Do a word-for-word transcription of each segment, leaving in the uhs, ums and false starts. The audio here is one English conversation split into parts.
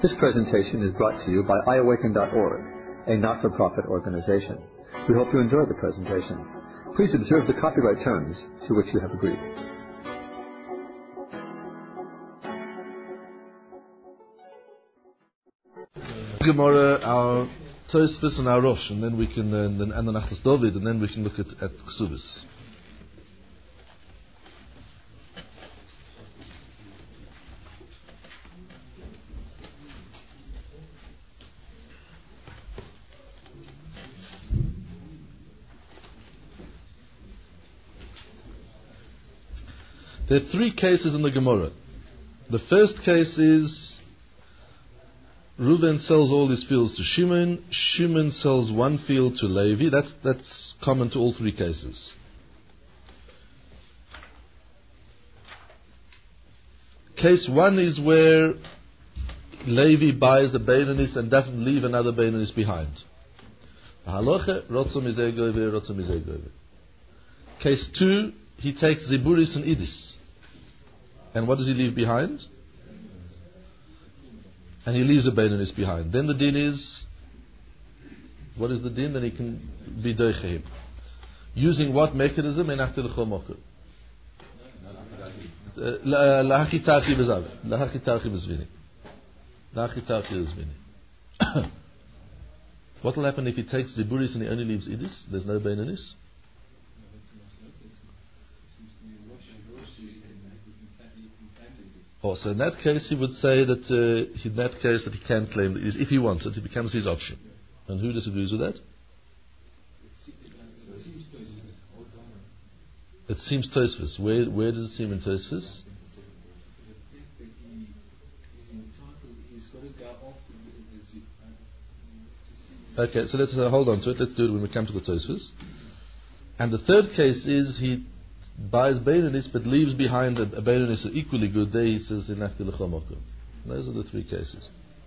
This presentation is brought to you by i awaken dot org, a not-for-profit organization. We hope you enjoy the presentation. Please observe the copyright terms to which you have agreed. Gemara, our Tosfos and our Rosh, and then we can, uh, and then and the Nachlas David, and then we can look at at Ksubis. There are three cases in the Gemara. The first case is Reuven sells all his fields to Shimon. Shimon sells one field to Levi. That's that's common to all three cases. Case one is where Levi buys a Beinonis and doesn't leave another Beinonis behind. Case two, he takes Ziburis and Idis. And what does he leave behind? And he leaves a Beinonis behind. Then the din is, what is the din? Then he can be doichehim. Using what mechanism? Enachti l'chol mokum. Lahaki tarchi b'zav. Lahaki tarchi b'zvini. Lahaki tarchi b'zvini. What will happen if he takes Ziburis and he only leaves Idis? There's no Beinonis? Oh, so in that case he would say that uh, in that case that he can claim that if he wants it, it becomes his option. And who disagrees with that? It seems Tosfos. Where where does it seem in Tosfos? Okay, so let's uh, hold on to it. Let's do it when we come to the Tosfos. And the third case is he buys Beinonis but leaves behind a, a Beinonis equally good. There he says Enachti l'chol mokum. Those are the three cases.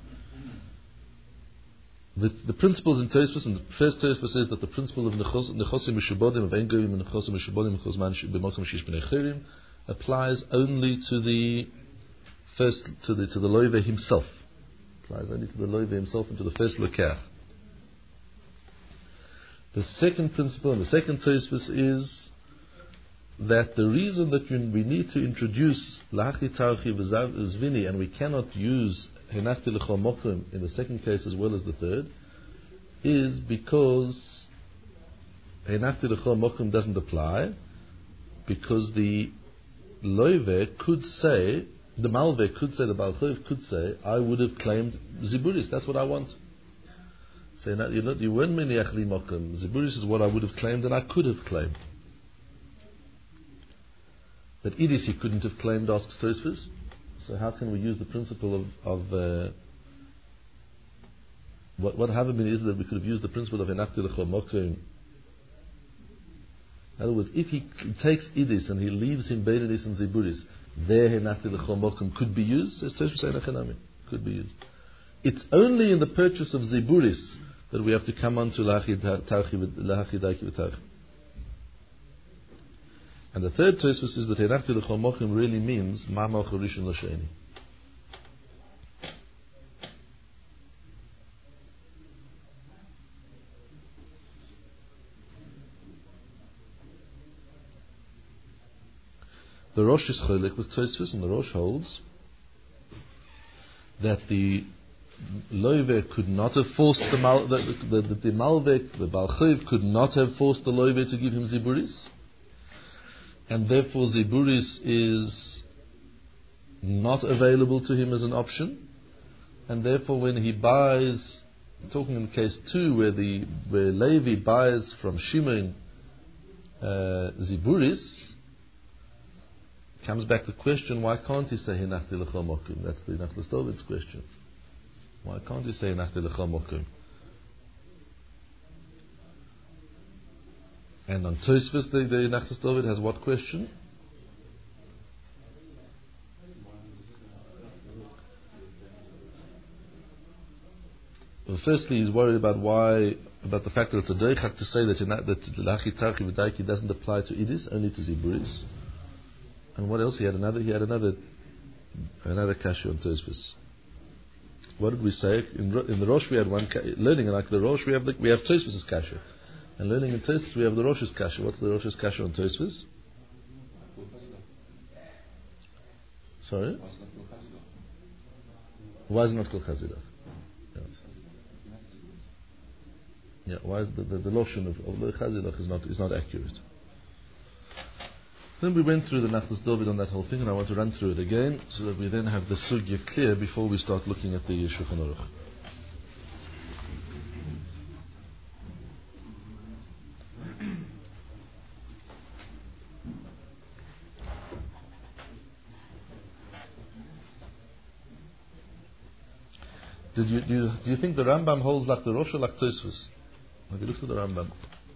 The, the principles in Tosfos, and the first Tosfos says that the principle of Nechosim Meshubodim, of Ein Goyim and Nechosim Meshubodim b'mokum shish b'nei chirim, applies only to the first, to the to the loive himself. Applies only to the loive himself and to the first lokach. The second principle and the second Tosfos is that the reason that we need to introduce Lahachi Tarchi Zvini and we cannot use Henachti L'chol Mokum in the second case as well as the third is because Henachti L'chol Mokum doesn't apply, because the Loive could say, the Malve could say, the Baal Chayv could say, I would have claimed Ziburis, that's what I want. Say, so you're not, you weren't Meniach Li Mokum. Ziburis is what I would have claimed and I could have claimed. But Idis he couldn't have claimed, asks Tosfos. So how can we use the principle of, of uh, what what happened is that we could have used the principle of Enachti l'chol mokum. In other words, if he takes Idis and he leaves him Beinonis and Ziburis, there Enachti l'chol mokum could be used. Says Tosfos Einachanami, could be used. It's only in the purchase of Ziburis that we have to come on to Lahachi Daiki v'Tarchi. And the third Tosfos is that Enachti l'chol mokum really means Ma'amar Rishon l'Sheni. The Rosh is cholek with Tosfos, and the Rosh holds that the Loive could not have forced the Mal, the, the, the, the Malvek, the Baal Chayv could not have forced the Loive to give him Ziburis. And therefore Ziburis is not available to him as an option, and therefore when he buys, talking in case two where the where Levi buys from Shimon uh, Ziburis, comes back the question, why can't he say Henachti l'chol mokum? That's the Nachlas David's question. Why can't he say Henachti l'chol mokum? And on Tosfos, the, the Nachlas David has what question? Well, firstly, he's worried about why, about the fact that it's a deichak to say that that Lahachi Tarchi v'Daiki doesn't apply to Idis, only to Ziburis. And what else? He had another. He had another. Another kasha on Tosfos. What did we say? In, in the Rosh we had one, learning like the Rosh we have the, we have Tosfos' Kasha. And learning in Tosfos we have the Rosh's Kasha. What's the Rosh's Kasha on Tosfos? Sorry? Why is it not called Chazidach? Yes. Yeah, why is the, the, the lotion of, of the Chazidach is not, is not accurate. Then we went through the Nachlas David on that whole thing, and I want to run through it again so that we then have the sugya clear before we start looking at the Shulchan Aruch. Did you, do you do you think the Rambam holds like the Rosh or like Tosfos? Have you looked at the Rambam?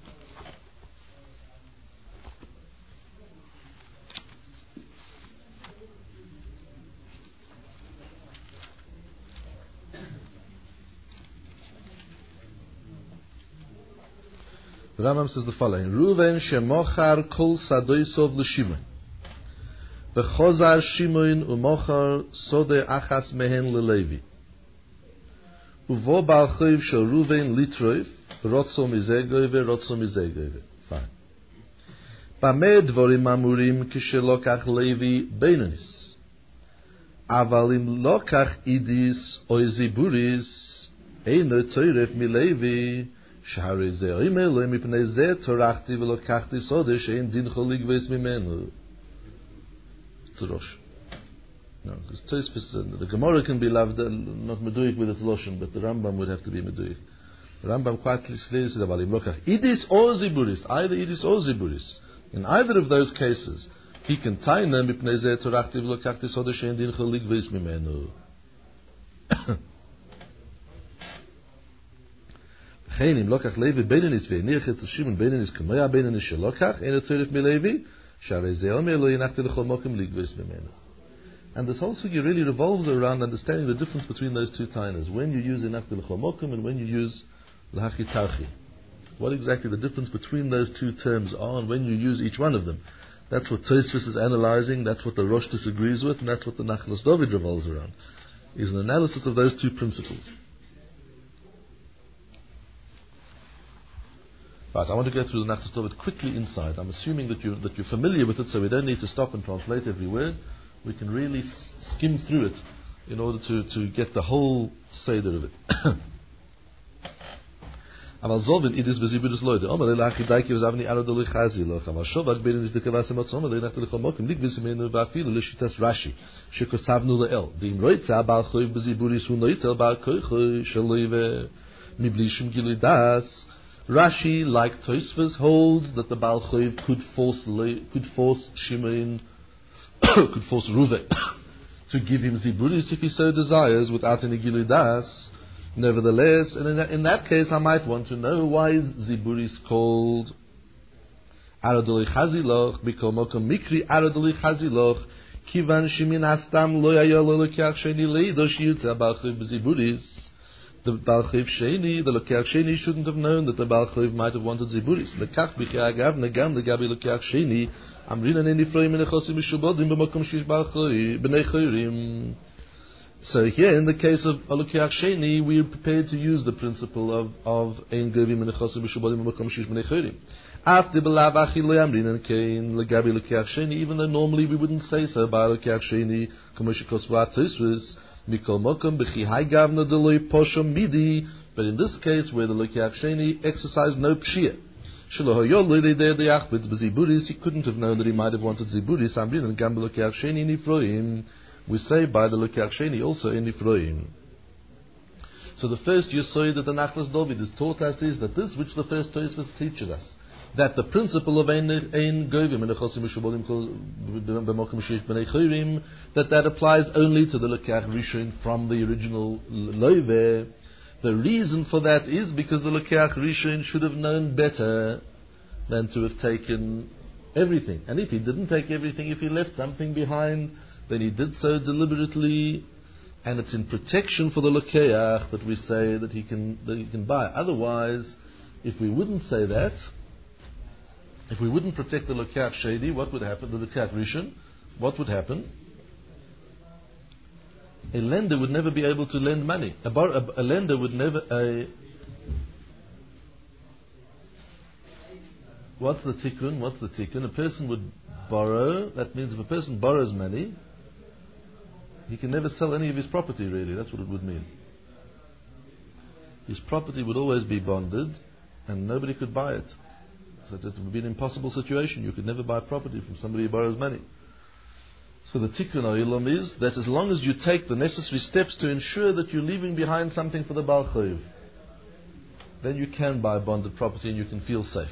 The Rambam says the following: Ruven shemochar kol sadoisov l'Shimon, v'chozar Shimon umochar sode achas mehen l'Levi, uvo bal choiv shel Ruven litroif rotzo mizegoive rotzo mizegoive. Fine. Bameh dvorim amurim kishelokach Levi beinonis, aval im lokach idis oy ziburis eino toiref milevi. Shahari ze imelo mipnei ze torachti velokachti sode shein din cholig veis mimenu. It's a Rosh. No, because Tosfos, the Gemara can be loved, not meduik with its lotion, but the Rambam would have to be meduik. The Rambam quite clearly says about him, idis or ziburis, either idis or ziburis. In either of those cases, he can tie them mipnei ze torachti velokachti sode shein din cholig veis mimenu. And this also you really revolves around understanding the difference between those two tainas. When you use Enakti L'chol Mokum and when you use L'hachi Tarchi. What exactly the difference between those two terms are and when you use each one of them. That's what Tosfos is analyzing, that's what the Rosh disagrees with, and that's what the Nachlas David revolves around. Is an analysis of those two principles. Right, I want to go through the Nachlas David quickly inside. I'm assuming that, you, that you're familiar with it, so we don't need to stop and translate every word. We can really s- skim through it in order to, to get the whole seder of it. אבל זולבין אידיס בזיבודס לוידה אומר לאחי דייקי וזבני ארדלי חזי לך אבל שובק בין אידיס דקבאס מצום אומר לנחת לך מוקם דיגביס ממנו ואפילו לשיטס רש"י שכסבנו לאל דין רויצה בעל חויב בזיבוריס הוא נויצל בעל כוחו שלוי ומבלי שום גילוי דס. Rashi, like Tosfos, holds that the Baal Choiv could force could force Shimon, could force Reuven to give him Ziburis if he so desires without any Gilui Das. Nevertheless, and in that, in that case, I might want to know why is Ziburis called Aradoli Chaziloch, Bikomokom Mikri Aradoli Chaziloch, Kivan Shimin Astam Lo Yayolo Lokiach Sheni Leidosh Yutza Baal Choiv Ziburis. The Baal Choiv Sheni, the Lokiach Sheni shouldn't have known that the Baal Choiv might have wanted Ziburis. Lekach B'chei Agav Negam Legabi Lokiach Sheni Amrinan Eni Froim Menechosim Mishubodim B'makom Shish Baal Choiv B'nei Choirim. So here, in the case of Lokiach Sheni, we are prepared to use the principle of of Ein Govim Menechosim Mishubodim B'makom Shish B'nei Choirim. After B'lav Achi Lo Amrinan Kein Legabi Lokiach Sheni, even though normally we wouldn't say so by Lokiach Sheni, Kamosh Kosvat Tosfos. Mikol Mokum B'chi Hai Gavna Deloi Poshom Midi, but in this case where the Lokiach Sheni exercised no pshia, Shelo Hoyol they there the Achbitz B'Ziburis, he couldn't have known that he might have wanted Ziburis. Amrin and Gam Lokiach Sheni in Ephraim. We say by the Lokiach Sheni also in Ephraim. So the first Yesod that the Nachlas David has taught us is that this which the first Tosfos teaches us, that the principle of Ein Govim and Echosim Mishubodim B'Mokum Shish B'nei Choirim, that that applies only to the Lokiach Rishon from the original Loive. The reason for that is because the Lokiach Rishon should have known better than to have taken everything. And if he didn't take everything, if he left something behind, then he did so deliberately, and it's in protection for the Lokiach that we say that he can that he can buy. Otherwise, if we wouldn't say that, if we wouldn't protect the Lokiach Sheni, what would happen? The Lokiach Rishon, what would happen? A lender would never be able to lend money. A, bar- a, a lender would never... A, what's the tikkun? What's the tikkun? A person would borrow. That means if a person borrows money, he can never sell any of his property, really. That's what it would mean. His property would always be bonded, and nobody could buy it. So it would be an impossible situation. You could never buy property from somebody who borrows money. So the tikkun olam is that as long as you take the necessary steps to ensure that you're leaving behind something for the Baal Chayuv, then you can buy bonded property and you can feel safe.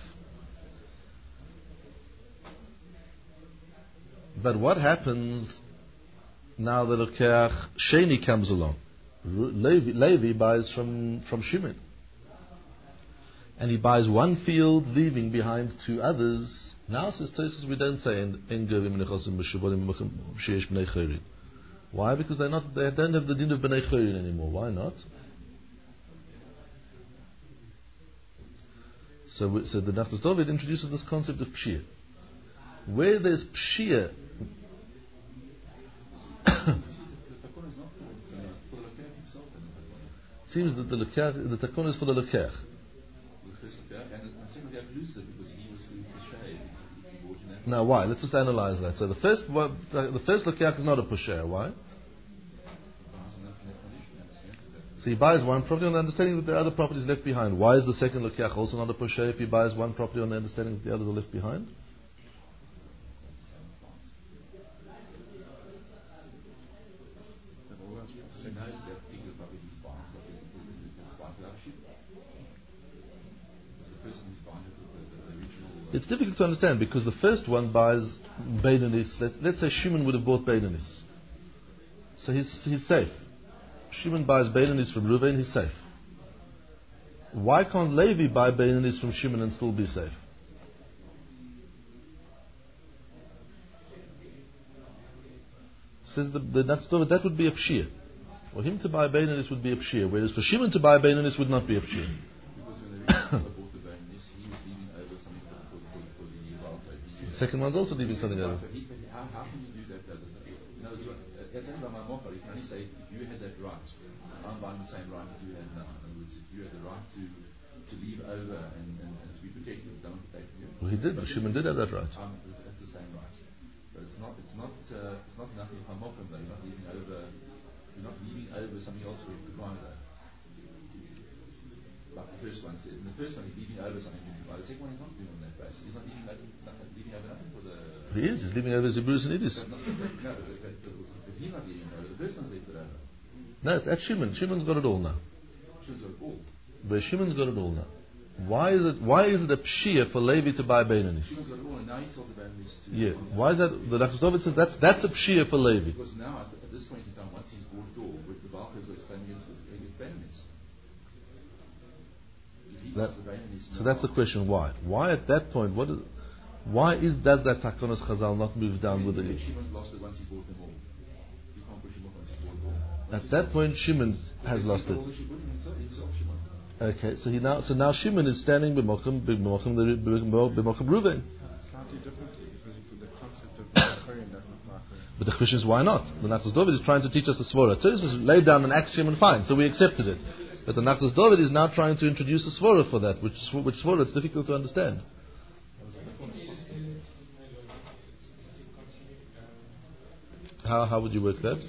But what happens now that Lokeach Sheni comes along? Levi, Levi buys from, from Shimon. And he buys one field, leaving behind two others. Now, says Tosfos, we don't say en govim nechosim b'shuvolim sheyesh b'nei chorin. Why? Because they're not, they don't have the din of b'nei chorin anymore. Why not? So, we, so the Nachtas David introduces this concept of pshia. Where there's pshia, it seems that the lekech, the takon is for the lekech. Now, why? Let's just analyze that. So the first, the first lekech is not a posher. Why? So he buys one property on the understanding that there are other properties left behind. Why is the second lekech also not a posher if he buys one property on the understanding that the others are left behind? It's difficult to understand because the first one buys Beinanis. Let, let's say Shimon would have bought Beinanis. So he's, he's safe. Shimon buys Beinanis from Reuven, he's safe. Why can't Levi buy Beinanis from Shimon and still be safe? Says the, the that would be a pshia. For him to buy Beinanis would be a pshia, whereas for Shimon to buy Beinanis would not be a pshia. The second one's also leaving something over. How, how can you do that? No, it's only by my mokar. You can only say if you had that right, I'm buying the same right that you had now. In other words, if you had the right to, to leave over and, and, and to be protected, don't protect you. Well, he did. But Shimon did have that right. Um, that's the same right. But it's not. It's not. Uh, it's not nothing from mokar though. You're not leaving over. You're not leaving over something else for you to buy though. Like the first one said. In the first one, he's leaving over something for you to buy. The second one, he's not doing on that basis. He's not leaving over nothing. Leaving over nothing for the. He is. He's leaving over his Hebrews and Idis. No, but he's not leaving over. The first one's left it over. No, it's at Shimon. Shimon's got it all now. Shimon's got it all. But Shimon's got it all now. Why is it? Why is it a pshia for Levi to buy Beinanis? Shimon's got it all, and now he sold the Beinanis to. Yeah. Why is that? The Nachtas David says that's that's a pshia for Levi. Because now at, at this point in time, once he's bought it all, with the Balchas was claiming against against Beinanis. That, so that's the question. Why? Why at that point? What is? Why is does that Takonos Chazal not move down with the? Shimon's lost it once he bought them all. You can't push him off once he bought it all. At that point, Shimon has lost it. Okay, so he now, so now Shimon is standing b'mokum b'mokum b'mokum Reuven. Slightly differently because the concept of Ma'acharim does not Ma'acharim. But the question is why not? The Nachtas David is trying to teach us the svara. Tosfos laid down an axiom and fine, so we accepted it. But the Nachtas David is now trying to introduce a svara for that, which which svara it's difficult to understand. How how would you work that?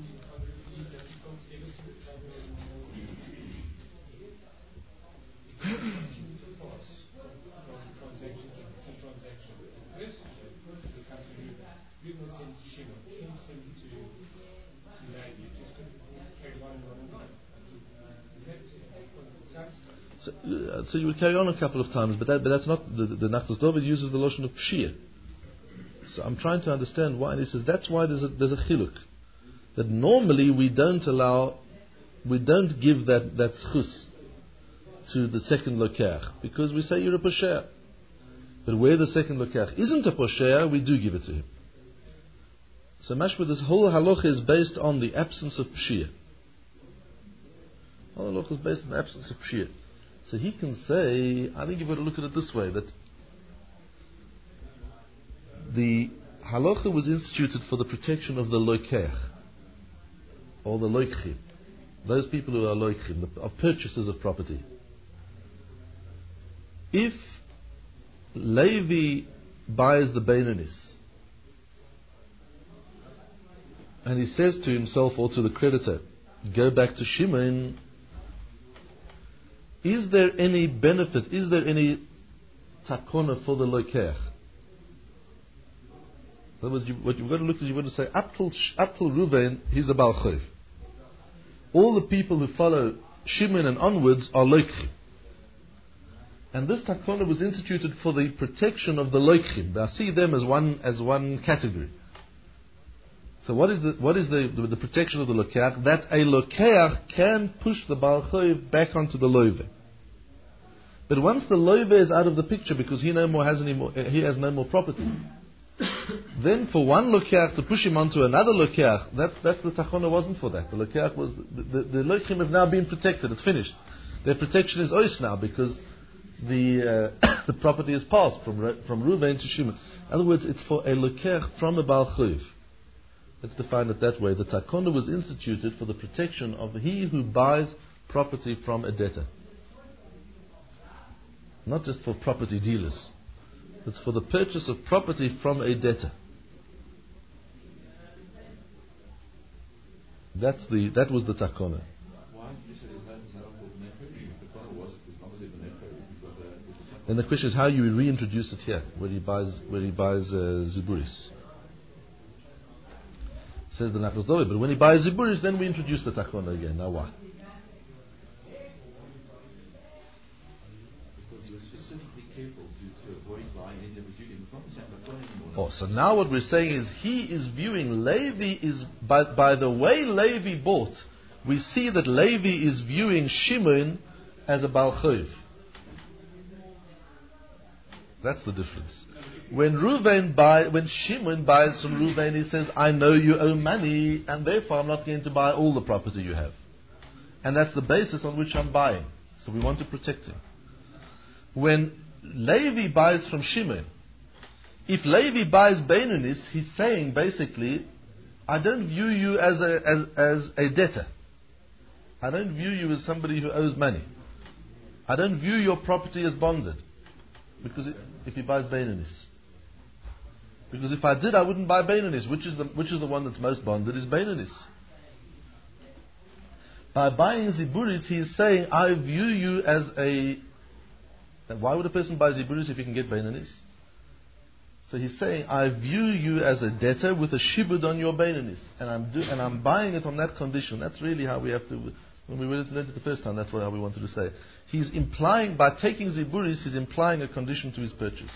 So, uh, so you would carry on a couple of times, but that, but that's not the, the Nachtas David uses the lotion of pshia. So I'm trying to understand why, and he says that's why there's a, there's a chiluk that normally we don't allow, we don't give that that schus to the second lokach because we say you're a posher. But where the second lokach isn't a posher, we do give it to him. So mashma, this whole halacha is based on the absence of pshia. Whole halacha is based on the absence of pshia. So he can say, I think you've got to look at it this way, that the halacha was instituted for the protection of the lokech. or the loichim, those people who are loichim, the, are purchasers of property. If Levi buys the Beinonis, and he says to himself or to the creditor, go back to Shimon, is there any benefit, is there any takona for the loikeach? In other words, you, what you've got to look at, you've got to say, up till, up till Ruvain, he's a Baal Chayv. All the people who follow Shimon and onwards are loichim. And this takona was instituted for the protection of the loichim. I see them as one, as one category. So what is the, what is the, the, the protection of the lokeach? That a lokeach can push the Baal Chayv back onto the loive. But once the loive is out of the picture because he no more has any more, he has no more property, then for one lokeach to push him onto another lokeach, that's, that's the tachona wasn't for that. The lokeach was, the, the, the loichim have now been protected, it's finished. Their protection is ois now because the, uh, the property is passed from, from Ruvain to Shimon. In other words, it's for a lokeach from a Baal Chayv. Let's define it that way. The takona was instituted for the protection of he who buys property from a debtor. Not just for property dealers. It's for the purchase of property from a debtor. That's the, that was the takona. And the question is how you reintroduce it here, where he buys, where he buys uh, ziburis. Says the Nachlas Dovei, but when he buys ziburis, then we introduce the takona again. Now why? Because he was specifically careful to, to avoid buying any of the It's not the same takona anymore. Oh, so now what we're saying is he is viewing Levi is by, by the way Levi bought, we see that Levi is viewing Shimon as a Baal Chayv. That's the difference. When Ruvain buy, when Shimon buys from Ruvain, he says, I know you owe money, and therefore I'm not going to buy all the property you have. And that's the basis on which I'm buying. So we want to protect him. When Levi buys from Shimon, if Levi buys Beinonis, he's saying basically, I don't view you as a, as, as a debtor. I don't view you as somebody who owes money. I don't view your property as bonded. Because it, if he buys Beinonis. Because if I did, I wouldn't buy Beinonis. Which is the which is the one that's most bonded is Beinonis. By buying Ziburis, he is saying, I view you as a... And why would a person buy Ziburis if he can get Beinonis? So he's saying, I view you as a debtor with a shibud on your Beinonis. And I'm do, and I'm buying it on that condition. That's really how we have to... When we learned it the first time, that's what how we wanted to say. He's implying, by taking Ziburis, he's implying a condition to his purchase.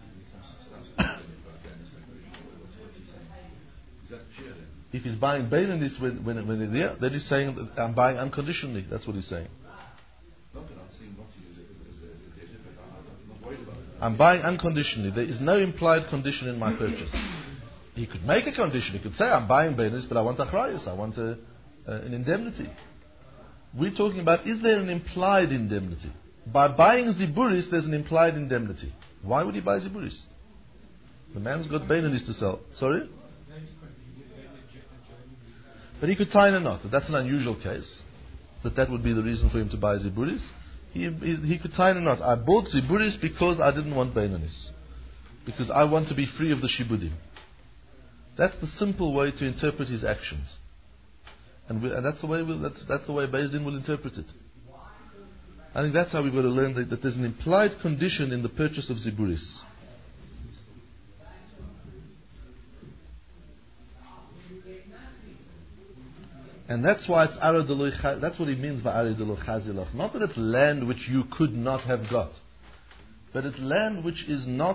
If he's buying Beinonis when, when, when they're there, then he's saying, that I'm buying unconditionally. That's what he's saying. Not that I'm saying not to use it as, as, as a debtor, but I'm not worried about it. I'm buying unconditionally. There is no implied condition in my purchase. He could make a condition. He could say, I'm buying Beinonis, but I want achrayus. I want a, uh, an indemnity. We're talking about, is there an implied indemnity? By buying Ziburis, there's an implied indemnity. Why would he buy Ziburis? The man's got Beinonis to sell. Sorry? But he could tie in a knot. That's an unusual case. That that would be the reason for him to buy Ziburis. He, he, he could tie in a knot. I bought Ziburis because I didn't want Beinonis. Because I want to be free of the Shibudim. That's the simple way to interpret his actions. And, we, and that's the way we'll, that's, that's the way Beis Din will interpret it. I think that's how we've got to learn that, that there's an implied condition in the purchase of Ziburis. And that's why it's Arad Eloi, that's what he means by Arad Eloi Chazilach. Not that it's land which you could not have got, but it's land which is not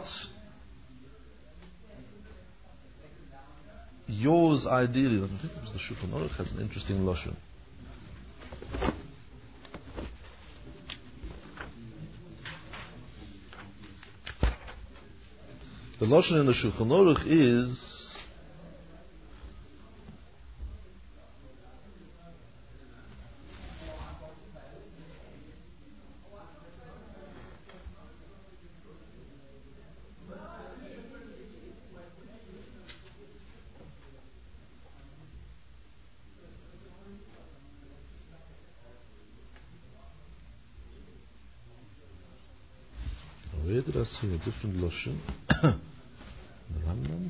yours ideally. I think it was the Shulchan Aruch has an interesting lashon. The lashon in the Shulchan Aruch is Where did I see a different Lashon? The Rambam?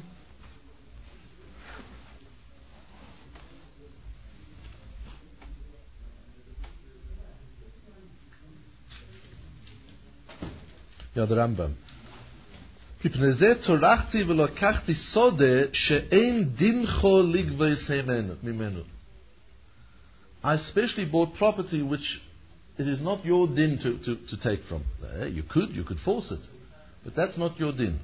Yeah, the Rambam. מפני זה טורחתי ולקחתי סודה שאין דינכו לגבוס ממנו. I especially bought property which it is not your din to, to, to take from. Uh, you could, you could force it, but that's not your din.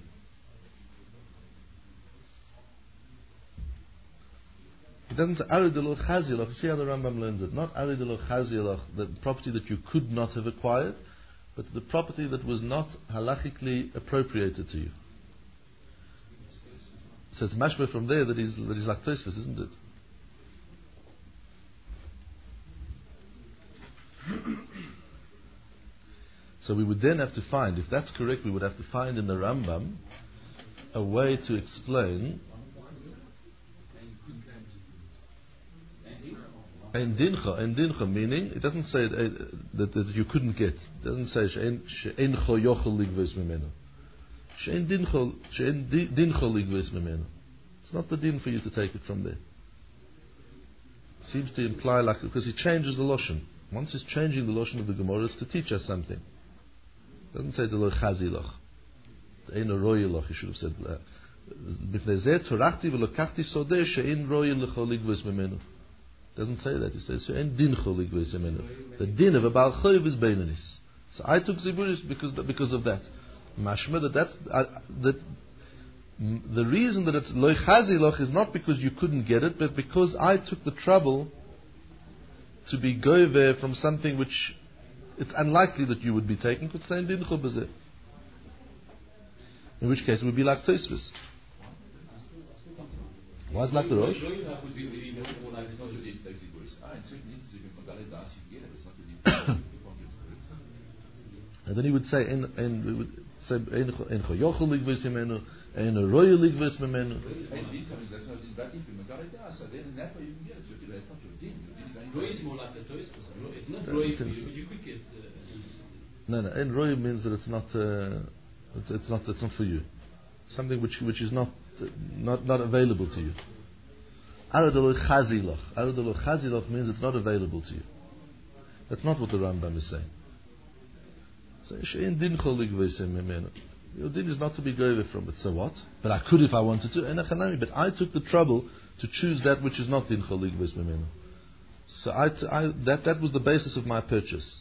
It doesn't say arid lo chazilach. You see how the Rambam learns it. Not arid lo chazilach, the property that you could not have acquired, but the property that was not halachically appropriated to you. So it's mashma from there that he's, that he's like Tosfos, isn't it? So we would then have to find, if that's correct, we would have to find in the Rambam a way to explain Ein dincha, ein dincha, meaning it doesn't say uh, that, that you couldn't get. It doesn't say she'en cho yochel ligvos memeno. She'en dincha, she'en dincha ligvos memeno. It's not the din for you to take it from there. Seems to imply like, because he changes the lashon. Once he's changing the lashon of the Gemara, it's to teach us something. It doesn't say the lo chazilach. The ein royilach, he should have said. B'fnei zeh torachti v'lokachti sodeh she'en royil lecho ligvos memeno. Doesn't say that. It says she'en din cholig v'semenu. The din of a Baal Choyev is beinanis. So I took ziburis because because of that. Mashma that that's uh, that m- the reason that it's loy chaziloch is not because you couldn't get it, but because I took the trouble to be gover from something which it's unlikely that you would be taking. Could say din chol b'zeh. In which case it would be like Tosfos. Why is it like the Rosh? And then he would say, and we would say, "Ein cho yochel ligvos memenu, ein royal ligvos memenu." Roy is more like the Tosfos. It's not roy for you, but you could get. No, no. Ein roy means that it's not, uh, it's, it's not, it's not for you. Something which which is not uh, not not available to you. Arad lo chazilach. Arad lo chazilach means it's not available to you. That's not what the Rambam is saying. So she'en din chol ligvos memenu. Your din is not to be go away from it. So what? But I could if I wanted to. Enachanami. But I took the trouble to choose that which is not din chol ligvos memenu. So I, t- I that that was the basis of my purchase.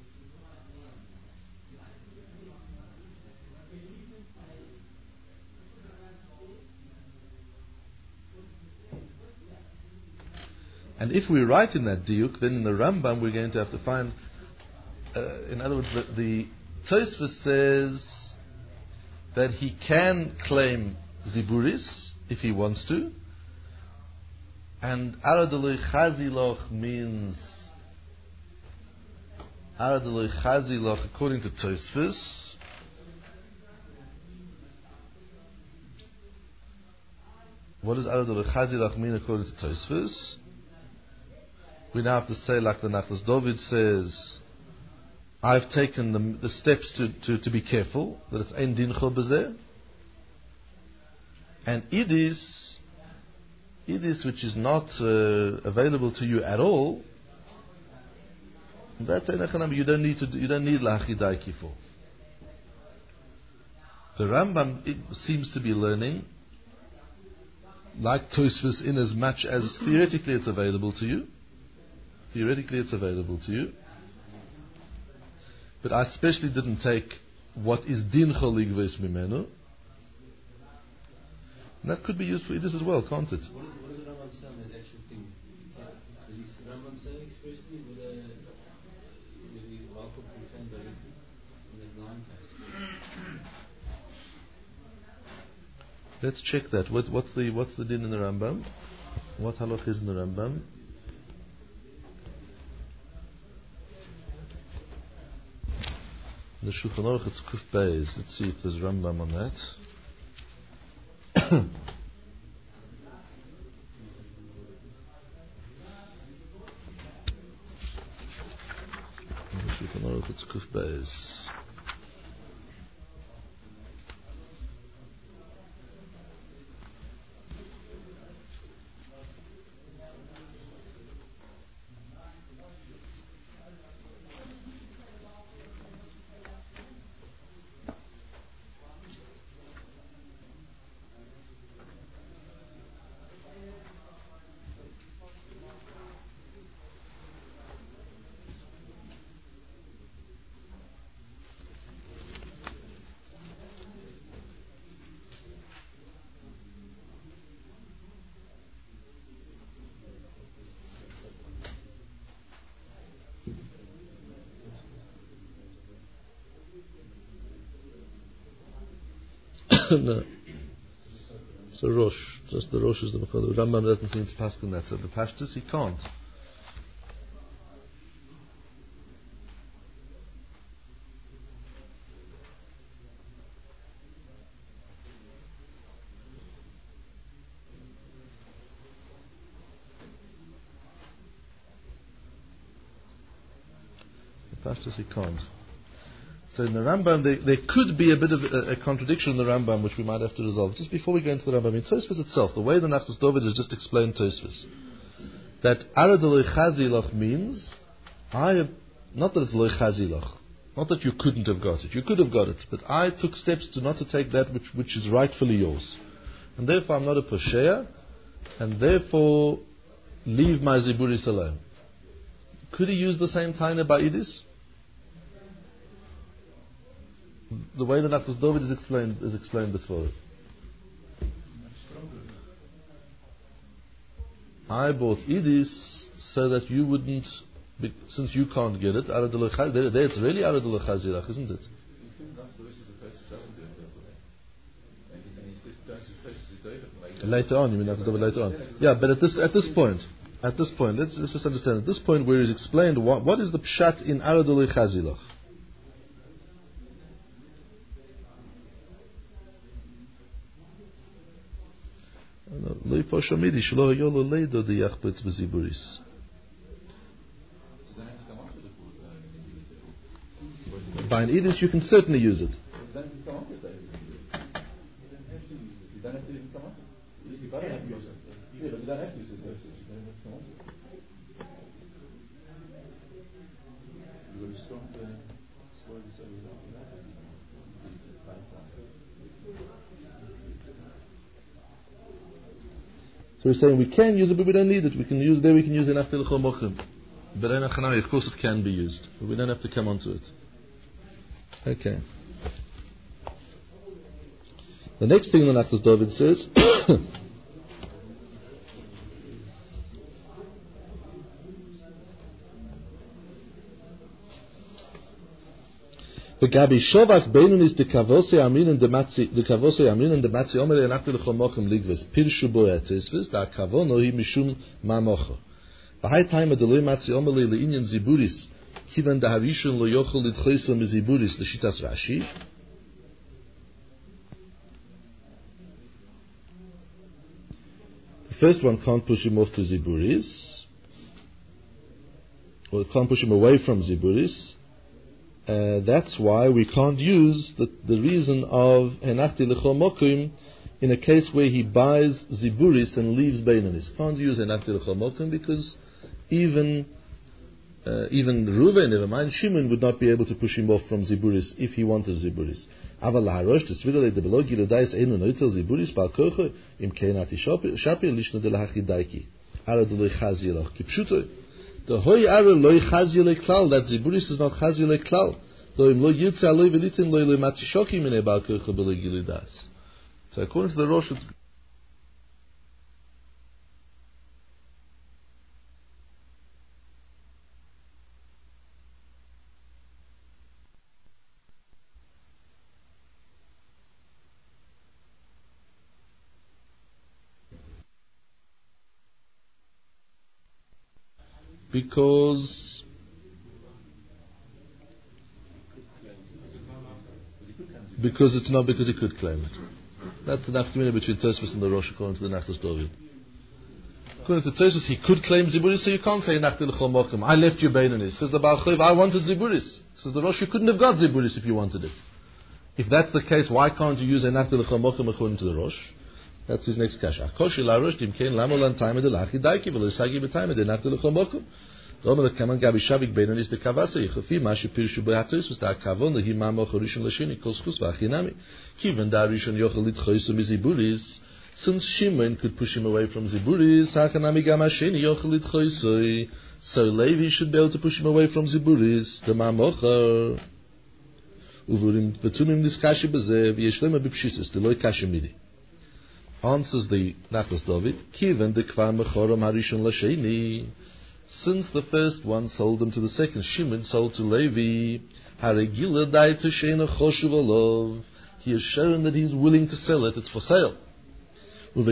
And if we write in that diuk, then in the Rambam we're going to have to find, uh, in other words, the, the Tosfos says that he can claim ziburis if he wants to, and aradaloi chaziloch means aradaloi chaziloch according to Tosfos. What does aradaloi chaziloch mean according to Tosfos? We now have to say, like the Nachlas David says, I've taken the, the steps to, to, to be careful, that it's ein din chol b'zeh. And idis, idis which is not uh, available to you at all, that's ein you don't need to, you don't need lachidaiki for. The Rambam it seems to be learning, like Tosfos, in as much as theoretically it's available to you. Theoretically it's available to you. But I especially didn't take what is din chol ligvos mimenu. And that could be used for idus as well, can't it? What, is, what does the Rambam say on that actual thing? Does the Rambam say expressly whether the Malcolm can claim directly in that Zion case? Let's check that. What, what's the what's the din in the Rambam? What halach is in the Rambam? The Shulchan Aruch, it's Kuf Beis. Let's see if there's Rambam on that. The Shulchan Aruch, it's Kuf Beis. no. It's a Rosh. Just the Rosh is the Mechad. The Rambam doesn't seem to pass on that. So the Pashtus, he can't. The Pashtus, he can't. So in the Rambam, there, there could be a bit of a, a contradiction in the Rambam, which we might have to resolve. Just before we go into the Rambam, in Tosfos itself, the way the Nachtos David has just explained Tosfos, that Arad loy chazilach means, I have, not that it's loy chazilach, not that you couldn't have got it, you could have got it, but I took steps to not to take that which, which is rightfully yours. And therefore I'm not a posheya, and therefore leave my ziburis alone. Could he use the same taina by Idis? The way the Nachtos David is explained is explained before. I bought Idis so that you wouldn't, be, since you can't get it, there, there it's really Aradul Chazirach, isn't it? Later on, you mean Nachtos David later on? Yeah, but at this at this point, at this point, let's, let's just understand. At this point, where he's explained what what is the pshat in Aradul Chazirach. Lo yipashomidi shelo yolo leido de yachpetz beziburis. By an Idis, you can certainly use it. So we're saying we can use it, but we don't need it. We can use it there, we can use it after l'chol mochim. But of course it can be used, but we don't have to come onto it. Okay. The next thing the Nachtos David says, the Gabi Shovak Beinun is the Kavose Amin and the Matzi, the Kavose Amin and the Matzi Omer and after the Chomochem Ligves Pirshu Boyatzes, that Kavono he Mishum Mamocho. The high time of the Loy Matzi Omer le Inyan Ziburis, Kivan the Harishon lo Yochel Litchoisam Ziburis, the Shitas Rashi. The first one can't push him off to Ziburis, or it can't push him away from Ziburis. Uh, that's why we can't use the, the reason of Henachti L'chol Mokim in a case where he buys Ziburis and leaves Beinanis. Can't use Henachti L'chol Mokim because even uh, even Reuven, never mind Shimon, would not be able to push him off from Ziburis if he wanted Ziburis. Aval laharosh tesvidale de belogi ledais einu noitel Ziburis bal koche im keinati shapir lishna de lahachidaiki aradulei chazilach kipshuto. The hoy are loy chazile klal, that Ziburis is not chazile klal. Though im lo yitza loy velitin loy loy matishoki mine bal koche belogi ledas. So according to the Rosh, it's because because it's not because he could claim it. That's the nafkamina between Tosfos and the Rosh according to the Nachtos David. According to Tosfos, he could claim Ziburis, so you can't say Nachti L'chol Mokim. I left you Beinanis. Says the Baal Chayv, I wanted Ziburis. Says the Rosh, you couldn't have got Ziburis if you wanted it. If that's the case, why can't you use a Nachti L'chol Mokim according to the Rosh? That's his next kasha. Koshi la Rosh dimkein lamolan time de lachi daiki v'lo isagi b'time de Nachti L'chol Mokim. Domer kaman gabi shavik Beinanis de kavase yichafi mashi pirshu behatos was da kavon lehi mamo chorishon lashini kol schus v'achinami. Kiven da rishon yochel litchoisu miziburis. Since Shimon could push him away from Ziburis, hachanami gam hasheni yochel litchoisui. So Levi should be able to push him away from Ziburis. The mamocher uvurim v'tumim diskashi b'zeh v'yeshlema b'pshitis deloy kashi midi. Answers the Nachtos David, Kiven de kvar mechoram harishon lasheni. Since the first one sold them to the second, Shimon sold to Levi. Haregila dai to sheina choshuv olov. He has shown that he is willing to sell it. It's for sale. And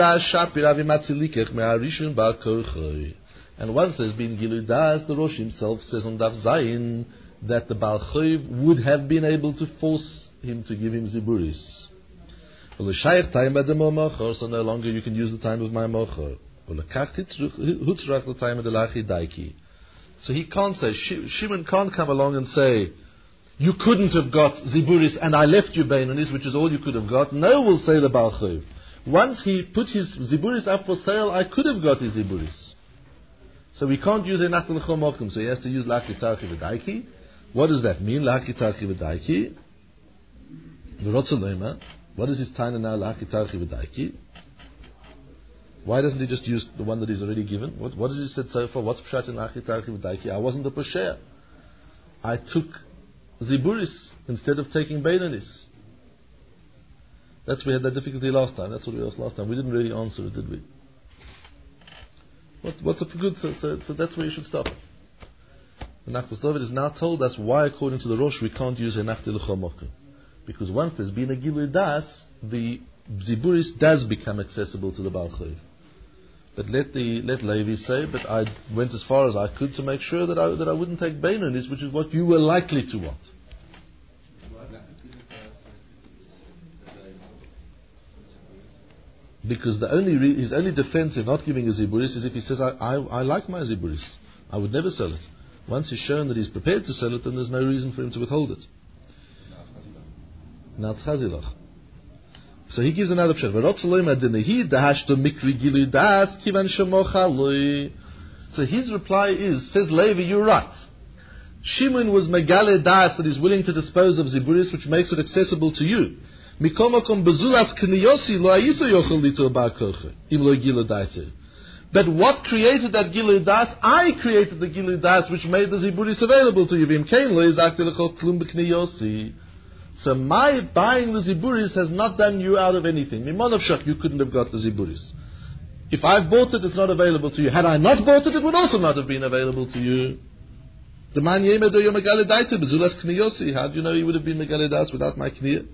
once there's been Gilui Das, the Rosh himself says on Daf Zayin that the Baal Choiv would have been able to force him to give him Ziburis. So no longer you can use the time of my mocher. So he can't say, Shimon can't come along and say, you couldn't have got Ziburis and I left you Beinonis, which is all you could have got. No, will say the Baal Choiv. Once he put his Ziburis up for sale, I could have got his Ziburis. So we can't use Enach L'chol Mokum, so he has to use Laki Tarchi V'daiki. What does that mean, Laki Tarchi V'daiki? The Rotzalema. What is his Taina now, Laki Tarchi V'daiki? Why doesn't he just use the one that he's already given? What, what has he said so far? What's Pshat in Laki Tarchi V'daiki? I wasn't a Pesher. I took Ziburis instead of taking Beinonis. That's we had that difficulty last time. That's what we asked last time. We didn't really answer it, did we? What, what's a good? So, so, so that's where you should stop. The Nachtas David is now told us why, according to the Rosh, we can't use Enachti L'chol Mokum. Because once there's been a Gilui Das, the Ziburis does become accessible to the Baal Choiv. But let the let Levi say, but I went as far as I could to make sure that I that I wouldn't take Beinonis, which is what you were likely to want. Because the only re- his only defense in not giving a Ziburis is if he says, I, I, I like my Ziburis. I would never sell it. Once he's shown that he's prepared to sell it, then there's no reason for him to withhold it. Now it's Chazilach. So he gives another pshat. So his reply is, says Levi, you're right. Shimon was megale das that he's willing to dispose of Ziburis, which makes it accessible to you. But what created that Gilui Das? I created the Gilui Das which made the Ziburis available to you. So my buying the Ziburis has not done you out of anything. You couldn't have got the Ziburis. If I've bought it, it's not available to you. Had I not bought it, it would also not have been available to you. How do you know he would have been Megale Das without my Kniyah?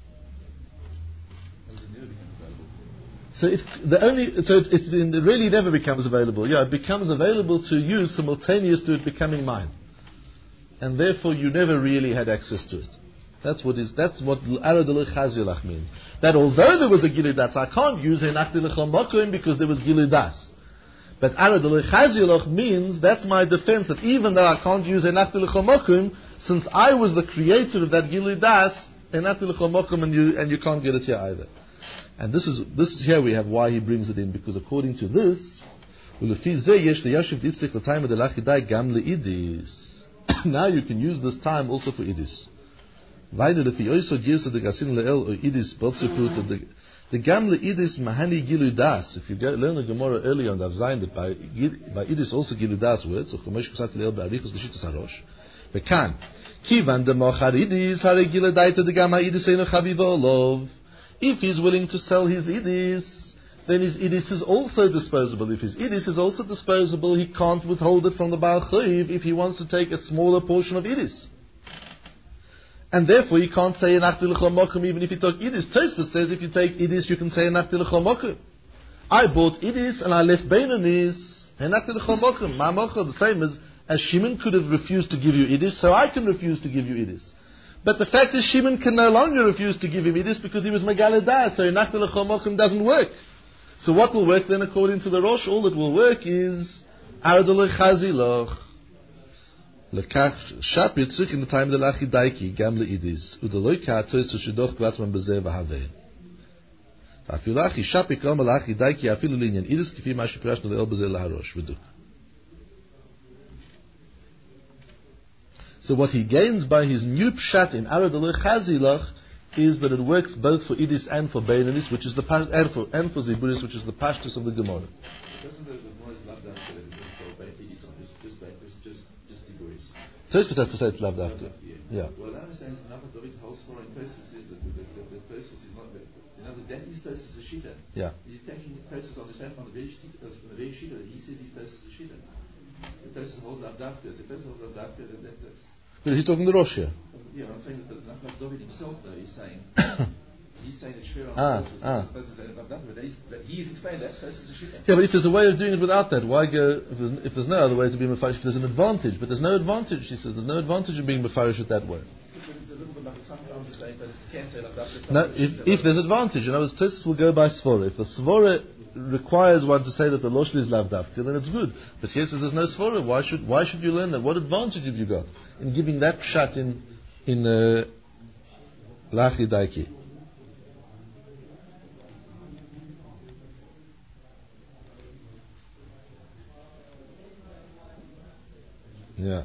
So it, the only, so it, it really never becomes available. Yeah, it becomes available to you simultaneous to it becoming mine, and therefore you never really had access to it. That's what is. That's what Arad al-Chazilach means. That although there was a Gilui Das, I can't use Enachti L'chol Mokum because there was Gilui Das. But Arad al-Chazilach means that's my defense. That even though I can't use Enachti L'chol Mokum, since I was the creator of that Gilui Das, Enachti L'chol Mokum, and you and you can't get it here either. And this is this is here we have why he brings it in, because according to this, now you can use this time also for idis. The gamle idis mahani gilu das. If you go, learn the Gemara earlier on, I've signed that by by idis also gilu das words. So chomesh kusat leil be'arichos l'shitas harosh. Bekan kivan de mochar idis hare gilu daita de gamma idis eino chaviva olov. If he's willing to sell his idis, then his idis is also disposable. If his idis is also disposable, he can't withhold it from the Baal Choiv if he wants to take a smaller portion of idis. And therefore, you can't say Enachti L'chol Mokum even if you took idis. Tosfos says if you take idis, you can say Enachti L'chol Mokum. I bought idis and I left Beinonis. Enachti L'chol Mokum. My mocha, the same as, as Shimon could have refused to give you idis, so I can refuse to give you idis. But the fact is, Shimon can no longer refuse to give him idis because he was Megale Das, so Enachti L'chol Mokum doesn't work. So what will work then according to the Rosh? All that will work is Aradolei Chazilach. Lekach Shap Yitzrich in the time of the Lachi Daiki, Gam Le'idis, Udaloi Ka'atos Shidoch Glatzman Bezeh V'Haveh. Afilachi Shap Yikram Lachi Daiki Afilu Linyan Idis Kifi Ma Shipirashnu Le'el Bezeh Laharosh V'Duk. So what he gains by his new pshat in Aradolei Chazilach is that it works both for idis and for beinonis, which is the pas- and for and for ziburis, which is the pashtus of the Gemara. Doesn't the Gemara is loved after that it's so by idis on just just just just ziburis? Tosfos has to say it's loved after. Yeah. yeah. Well, I understand it's enough of David's whole story. And Tosfos says that the the Tosfos is not. In other words, that is Tosfos a shita. Yeah. He's taking Tosfos on the shelf on the very shita. On the very shita. He says he's Tosfos a shita. The Tosfos holds loved after. So Tosfos holds loved after. Then that's that's. But he's talking to Rosh here. Yeah, I'm saying that the Nachlas David himself, though, is saying, he's saying that Shver Ah, on the ah. doesn't say Lav Dafka, but he's, but he's explained that, so this is a Shita. Yeah, but if there's a way of doing it without that, why go, if there's, if there's no other way to be Mefarish, there's an advantage, but there's no advantage, he says, there's no advantage in being Mefarish it that way. It's a little bit like sometimes the same, but it can say Lav Dafka. No, if, if there's advantage, in other words, Tosfos will go by Svora. If the Svora requires one to say that the Loshli is Lav Dafka, then it's good. But here says there's no Svora, why should, why should you learn that? What advantage have you got in giving that pshat in, in, uh, Lachi Daiki? Yeah.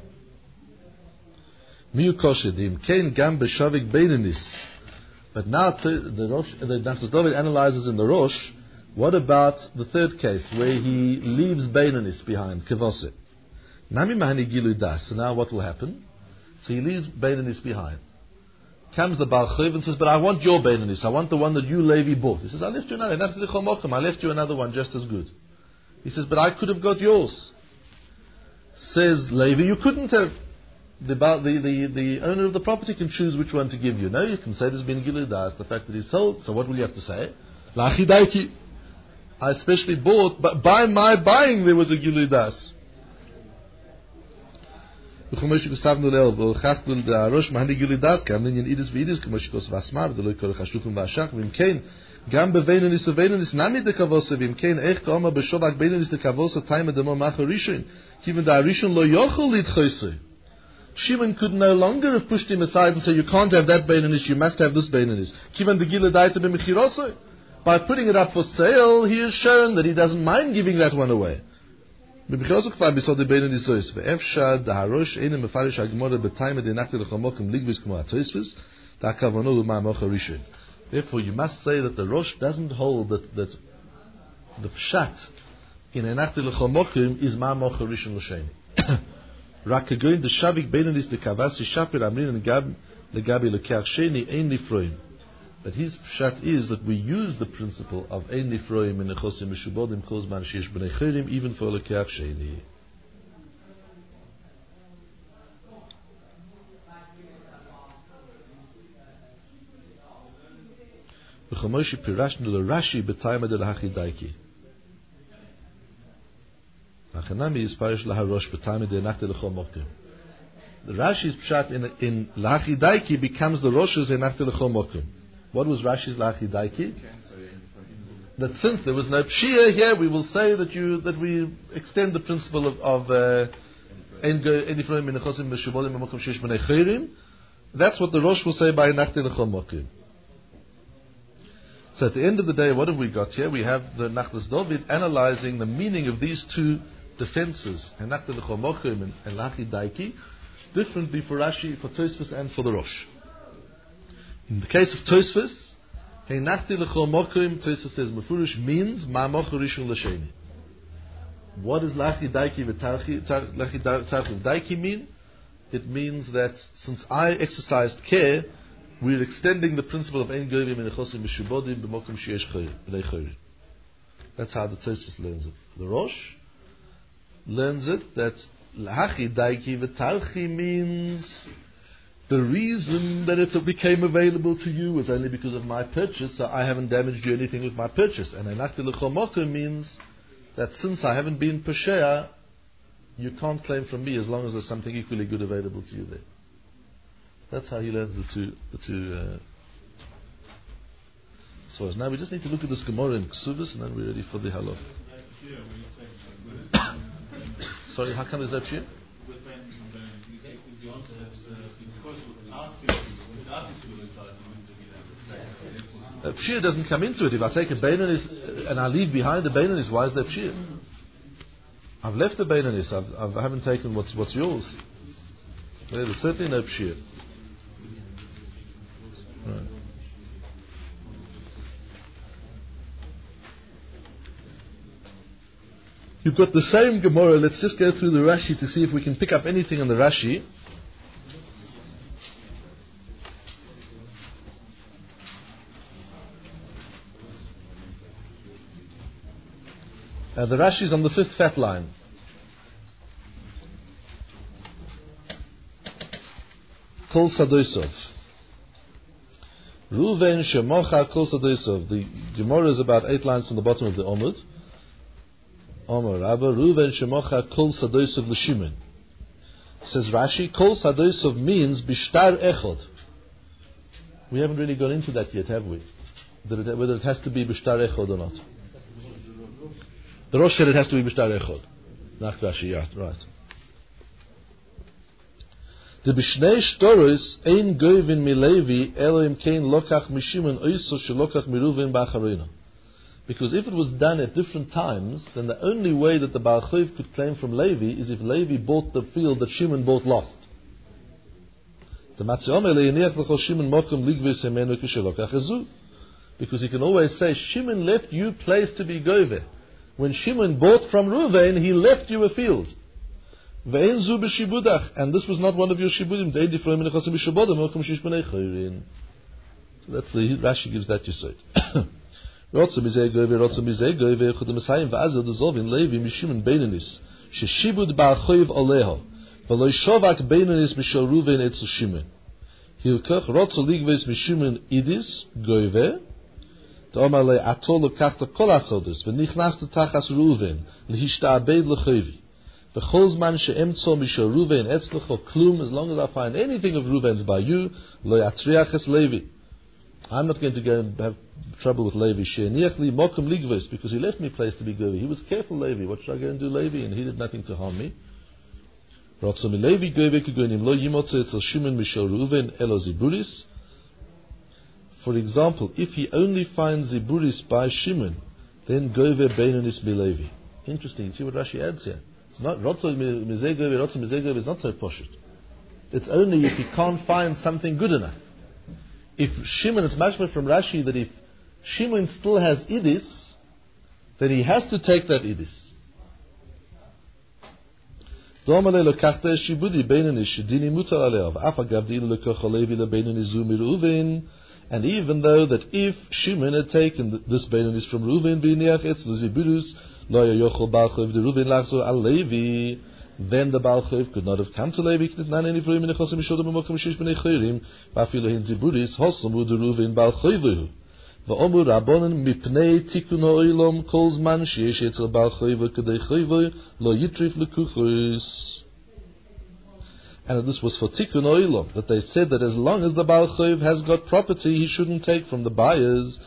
Miu koshedim kein gam beshavik beinenis. But now to the Rosh, the Nachlas David analyzes in the Rosh. What about the third case where he leaves beinenis behind kavose? Nami mahani gilu das. So now what will happen? So he leaves beinenis behind. Comes the Baal Chayv and says, "But I want your beinenis. I want the one that you Levi bought." He says, "I left you another. I left you another one just as good." He says, "But I could have got yours." Says Levi, "You couldn't have. The, the, the, the owner of the property can choose which one to give you. No, you can say there's been Gilu Das, the fact that he sold. So what will you have to say? Lachi Daiki. I especially bought, but by my buying there was a Gilu Das." גם בבינוניס ובינוניס נמי דקבוסה ואם כן איך תאמר בשובק בינוניס דקבוסה תיימה דמו מאחר ראשון כיוון דה הראשון לא יוכל להתחייסה. Shimon could no longer have pushed him aside and say, "You can't have that beinunis, you must have this beinunis." Kivon the gila daita b'mechirosai. By putting it up for sale, he has shown that he doesn't mind giving that one away. B'mechirosai kvar bisod the beinunis zois. Ve'efshad the harosh einem mefarish ha'gemora b'tayma denakti l'chomokim ligvis k'mo ha'toisvis da kavano l'ma mocha rishon. Therefore, you must say that the Rosh doesn't hold that, that the pshat in enakti l'chomokim is ma mocha rishon l'sheni. רק כגוין דשוויק בינוניס דקבסי שפיר אמרין לגבי לקח שני אין נפרוים. But his pshat is that we use the principle of ein nifroim in nechosim meshubodim kol zman sheyesh bnei chirim even for lekach sheni. V'chomoshi pirashnu l'Rashi b'tayma de l'hachi daiki. Achanami is parish laharosh b'tayma de nachte l'chol mokim. The Rashi's pshat in in l'hachi daiki becomes the Rosh's in nachte l'chol mokim. What was Rashi's l'hachi daiki? That since there was no pshia here, we will say that you that we extend the principle of of ein nifroim min nechosim meshubodim b'mokim sheyesh bnei chirim. That's what the Rosh will say by nachte l'chol mokim. So at the end of the day, what have we got here? We have the Nachlas David analyzing the meaning of these two defenses, Henachta l'chol mokim and, and Lachi Daiki, differently for Rashi, for Tosfos, and for the Rosh. In the case of Tosfos, Henachta l'chol mokim, Tosfos says, Mefurish means Ma mocha rishon l'sheni. What does Lachi Daiki v'Tarchi Daiki mean? It means that since I exercised care, we're extending the principle of ein govim in nechosim meshubodim b'mokum sheyesh chayir. That's how the Tosfos learns it. The Rosh learns it that l'hachi daiki v'talchi means the reason that it became available to you was only because of my purchase, so I haven't damaged you anything with my purchase. And enachti l'chol mokum means that since I haven't been pesheya, you can't claim from me as long as there's something equally good available to you there. That's how he learns the two. The two. Uh, so now we just need to look at this Gemara in Ksubis, and then we're ready for the halach. Sorry, how come there's no pshia? Uh, pshia doesn't come into it. If I take a beinanis and I leave behind the beinanis, why is there pshia? I've left the beinanis. I've, I've, I haven't taken what's what's yours. Well, there's certainly no pshia. Right. You've got the same Gemara. Let's just go through the Rashi to see if we can pick up anything on the Rashi. Uh, the Rashi is on the fifth fat line. kol sadoisov. Ruven shemocha kol sadoisov. The Gemara is about eight lines from the bottom of the Omud. Omar Rabba, Ruven shemocha kol sadoisov l'Shimon. Says Rashi, kol sadoisov means bishtar echod. We haven't really gone into that yet, have we? It, whether it has to be bishtar echod or not. The Rosh said it has to be bishtar echod. Nach Rashi, yeah, right. The Bishnei Shtoros ein goivin milevi Elohim kein lokach mishimen oiso shelokach miruven ba'acharina. Because if it was done at different times, then the only way that the Baal Chayv could claim from Levi is if Levi bought the field that Shimon bought lost. Because you can always say, Shimon left you place to be gove. When Shimon bought from Ruvain, he left you a field. And this was not one of your shibudim. So that's the Rashi gives that yesod. Rotzum izeh gove, rotzum izeh gove, chudem esayim v'azil dezovin levi mishimon beinenis, sheshibud bar choiv oleho, v'lo shovak beinenis mishal Ruven etzel Shimon. Hilkach rotzul ligves mishimon idis gove, t'omar le atol lekachta kol asodis, v'nichnaste tachas Ruven, lehishtaabed lechovi. V'chol zman she'emtzo mishal Ruven etzlecho klum, as long as I find anything of Ruven's by you, lo yatriachas Levi. I'm not going to go and have trouble with Levi. She'eniachli mokum ligves, because he left me a place to be govi. He was careful, Levi. What should I go and do, Levi? And he did nothing to harm me. Rotzom Levi gove kegonim lo yimotze etzel Shimon mishal Ruven elo ziburis. For example, if he only finds ziburis by Shimon, then gove beinonis milevi. Interesting. See what Rashi adds here. It's not rotzom mizeh gove. Rotzom mizeh gove is not so poshut. It's only if he can't find something good enough. If Shimon, it's mashma from Rashi that if Shimon still has idis, then he has to take that idis. And even though that if Shimon had taken this beinonis from Reuven, then the Baal Chayv could not have come to Levi. And this was for Tikkun Oilom, that they said that as long as the Baal Chayv has got property, he shouldn't take from the buyers.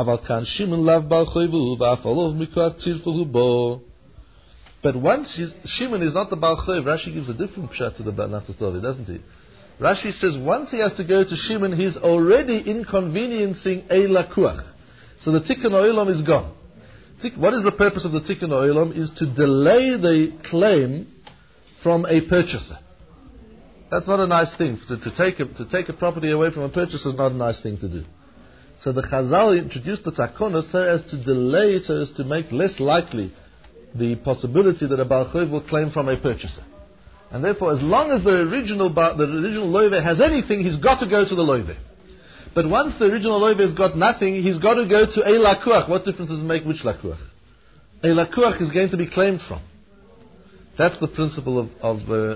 But once Shimon is not the Baal Chayv, Rashi gives a different pshat to the Nachas Dovi, doesn't he? Rashi says once he has to go to Shimon, he's already inconveniencing a lakuach. So the Tikkun Olam is gone. What is the purpose of the Tikkun Olam? Is to delay the claim from a purchaser. That's not a nice thing. To, to, take a, to take a property away from a purchaser is not a nice thing to do. So the Chazal introduced the Takona so as to delay, so as to make less likely the possibility that a Baal Chayv will claim from a purchaser. And therefore, as long as the original the original loive has anything, he's got to go to the loive. But once the original loive has got nothing, he's got to go to a lakuach. What difference does it make which lakuach? A lakuach is going to be claimed from. That's the principle of... of uh,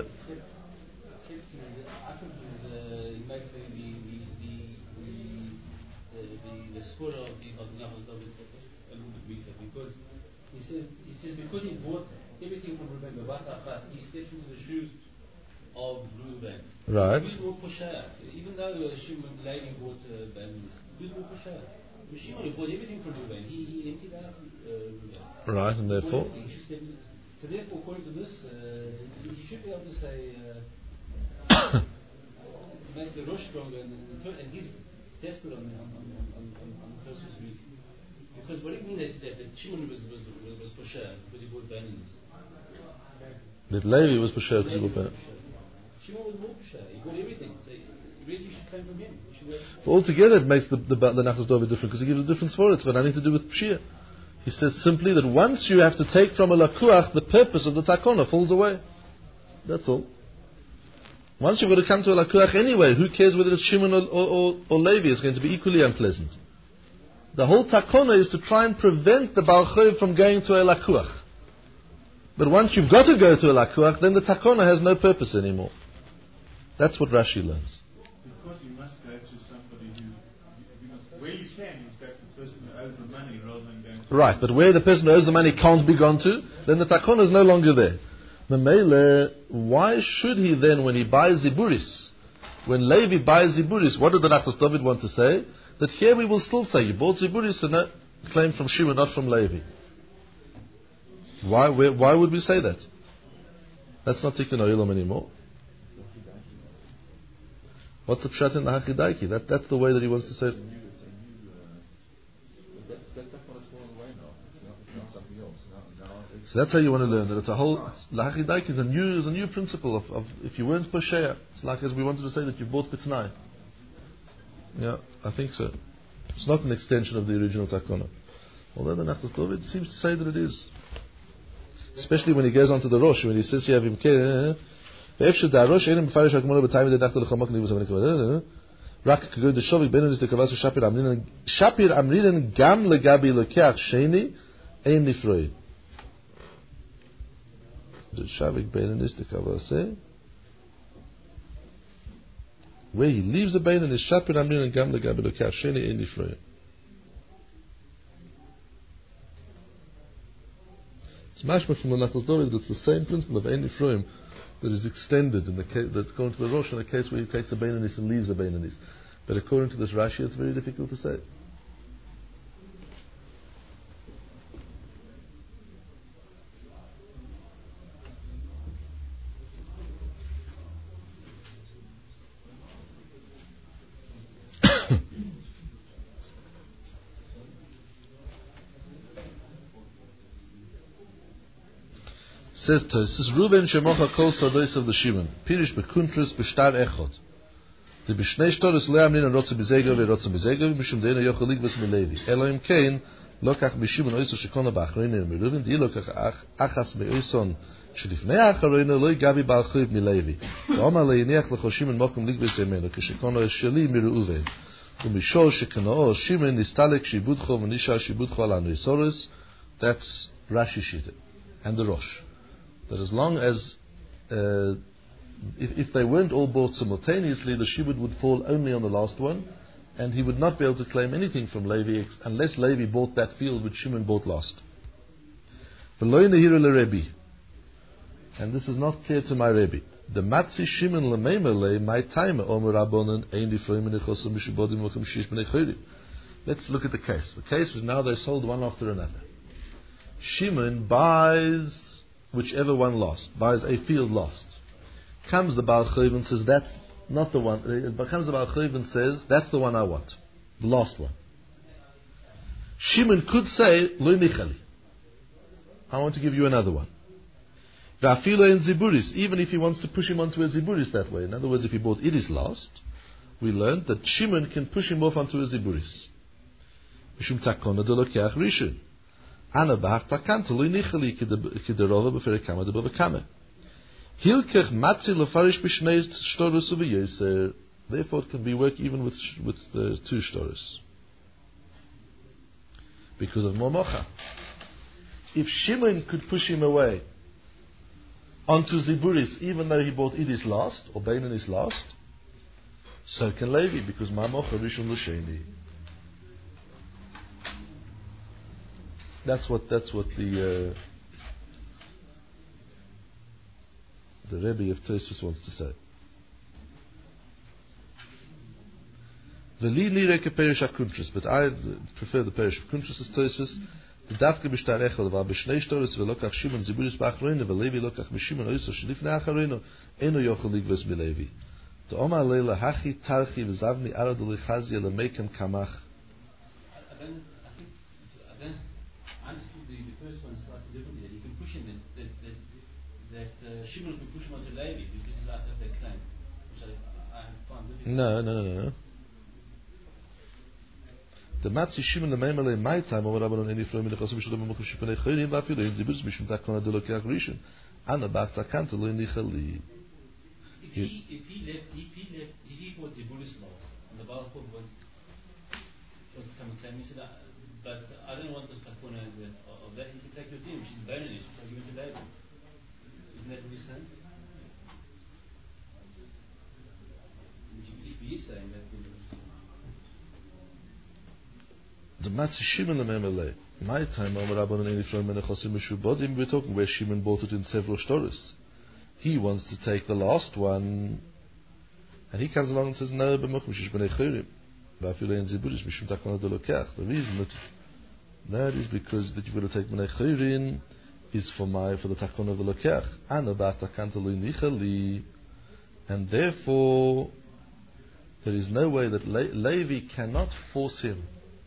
because he bought everything from Reuben, he stepped into the shoes of Reuben. Right. Who's more pusher? Even though uh, Shimon Levi bought uh, Balaam, who's more pusher? Shimon bought everything from Reuben. He, he emptied out uh, Reuben. Right, and therefore? So therefore, according to this, uh, he should be able to say, uh, make the Rosh stronger, and, and he's desperate on, on, on, on, on, on the first week. Because what do you mean that, that, that Shimon was was was, was pusher because he bought bananas? That Levi was pusher because he bought bananas. Shimon was more pusher. He bought everything. So really, you should claim from him. But altogether, it makes the the, the Nachas Dovi different because he gives a different svara. It's got nothing to do with pshir. He says simply that once you have to take from a lakuach, the purpose of the takona falls away. That's all. Once you've got to come to a lakuach anyway, who cares whether it's Shimon or, or, or, or Levi? It's going to be equally unpleasant. The whole takona is to try and prevent the Baal Chayv from going to a lakuach. But once you've got to go to a lakuach, then the takona has no purpose anymore. That's what Rashi learns. you must go to somebody who, you must, where you can, you must go to the person who owes the money rather than going to... Right, but where the person who owes the money can't be gone to, then the takana is no longer there. Memele, why should he then, when he buys ziburis, when Levi buys ziburis, what did the Nachlas David want to say? That here we will still say, you bought ziburis and no, claim from Shimon, not from Levi. Why, where, why would we say that? That's not Tikkun Olam anymore. What's the pshat in the Hachidaiki? That, that's the way that he wants to say it. So that's how you want to learn that it's a whole. Lahachidaik is a new is a new principle of, of if you weren't Posheya, it's like as we wanted to say that you bought Pitznai. Yeah, I think so. It's not an extension of the original Takana. Although the Nachlas David seems to say that it is. Especially when he goes on to the Rosh, when he says here Vimke Ve'efshe da Rosh Einem Mefarish HaGemara B'Tayim Dedachta L'Chamak Nivus HaMenikavah Rak K'god D'Shovik Benin Is D'Kavasu Shapir Amrinan Shapir Amrinan Gam Legabi Lekeach Sheni Ein Nifroi the Shavik Beinanis the Kavase, where he leaves the Beinanis, Shapir Amrin and Gam Legabi Lokach Sheni Ein Nifroi. It's mashma from the Nachlas David that's the same principle of Ein Nifroim that is extended in the case that according to the Rosh in the case where he takes a Beinanis and leaves a Beinanis. But according to this Rashi, it's very difficult to say. Says Tosis, Ruben shemocha kol sadois of the Shimon. Pirish bekuntrus b'shtar echot. The b'shnei shtoris le'amnin and rotzu b'zego ve'rotzu b'zego mishum deina yochel ligvus milevi. Elohim kein lokach b'shimon oiso shekona b'achroina miruven di lokach achas me'oison shelifnei achroina lo yigavi b'alchuiv milevi. V'omar le'yiniach l'cho Shimon mokum ligvus zemenu k'shekona sheli miruven. U'mishol shekanao Shimon nistalek shibudcho v'nisha shibudcho ala noisoris. That's Rashi Shita and the Rosh. That as long as, uh, if, if they weren't all bought simultaneously, the shibud would fall only on the last one, and he would not be able to claim anything from Levi ex- unless Levi bought that field which Shimon bought last. And this is not clear to my Rebbe. The matzi Shimon lemeimele my time omer rabbonen ein difroim nechosam mishubodim v'chem shish b'nei chodim. Let's look at the case. The case is now they sold one after another. Shimon buys whichever one lost, buys a field lost. Comes the Baal Chayv and says, that's not the one. Uh, comes the Baal Chayv and says, that's the one I want. The last one. Shimon could say, Lo Michali. I want to give you another one. V'afilo in Ziburis, even if he wants to push him onto a Ziburis that way. In other words, if he bought Idis last, we learned that Shimon can push him off onto a Ziburis. Mishum takona de lokeach rishon. Ana b'hach takanta lo nichali k'derova b'ferek kama de b'vekame. Hilkech matzi lefarish b'shnei shtorus u'v'yoser. Therefore, it can be work even with with uh, two shtorus. Because of momocha. If Shimon could push him away onto Ziburis, even though he bought Idis last, or Beinan is last, so can Levi, because Mamocha Rishon L'Sheni. That's what that's what the uh, the Rebbe of Tosfos wants to say. V'li nireke perish hakuntrus, but I prefer the perish of kuntrus as Tosfos. The dafke b'shtar echol v'al b'shnei shtoros v'lokach Shimon ziburis b'achroino v'Levi lokach b'Shimon oiso shelifnei achroino eno yochel ligvos milevi. The Omar leila hachi tarchi v'zavni arad u'lichazia l'meikem kamach. I don't, I think, I don't understood the, the first one slightly differently, that he can push him, that, that, that, that uh, Shimon can push him onto Levi because he's out of that claim, which I, I find difficult. No, no, no, no, no. The matzi Shimon lemeimele my time over Rabbanon any from the Chosim Shalom Mochim Shipnei Chayrim Vafilo in Zibus Mishum Takona de Lokeach Rishon Ana Bach Takanta Lo Nichali. If he if he left if he left if he bought Ziburis last and the Baal Chov was was to come and claim, he said, but I don't want this Takona of that. You can take your team, she's burning it, so give it to David. Isn't that what he's saying? If he says saying that in The Matzah Shimon Lememele. My time, Amar Rabbanan Eli From Menechosim Meshubodim, we're talking where Shimon bought it in several shtoros. He wants to take the last one, and he comes along and says, no, b'mokum shish b'nei chorim. V'afilu ein ziburis mishum takana de lokach. The reason that that is because that you've got to take b'nei chorim is for my, for the takana of the lokach. Ana ba'takanta lo nichali. And therefore, there is no way that Le- Levi cannot force him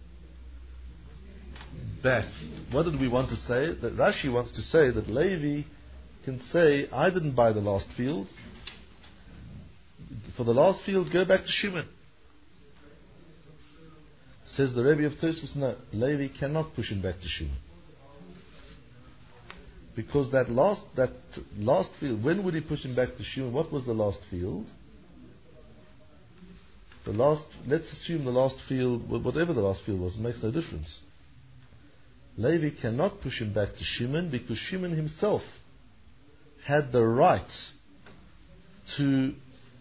back. What did we want to say? That Rashi wants to say that Levi can say, I didn't buy the last field. For the last field, go back to Shimon. Says the Rebbe of Tosfos, no, Levi cannot push him back to Shimon. Because that last that last field, when would he push him back to Shimon? What was the last field? The last, let's assume the last field, whatever the last field was, it makes no difference. Levi cannot push him back to Shimon because Shimon himself had the right to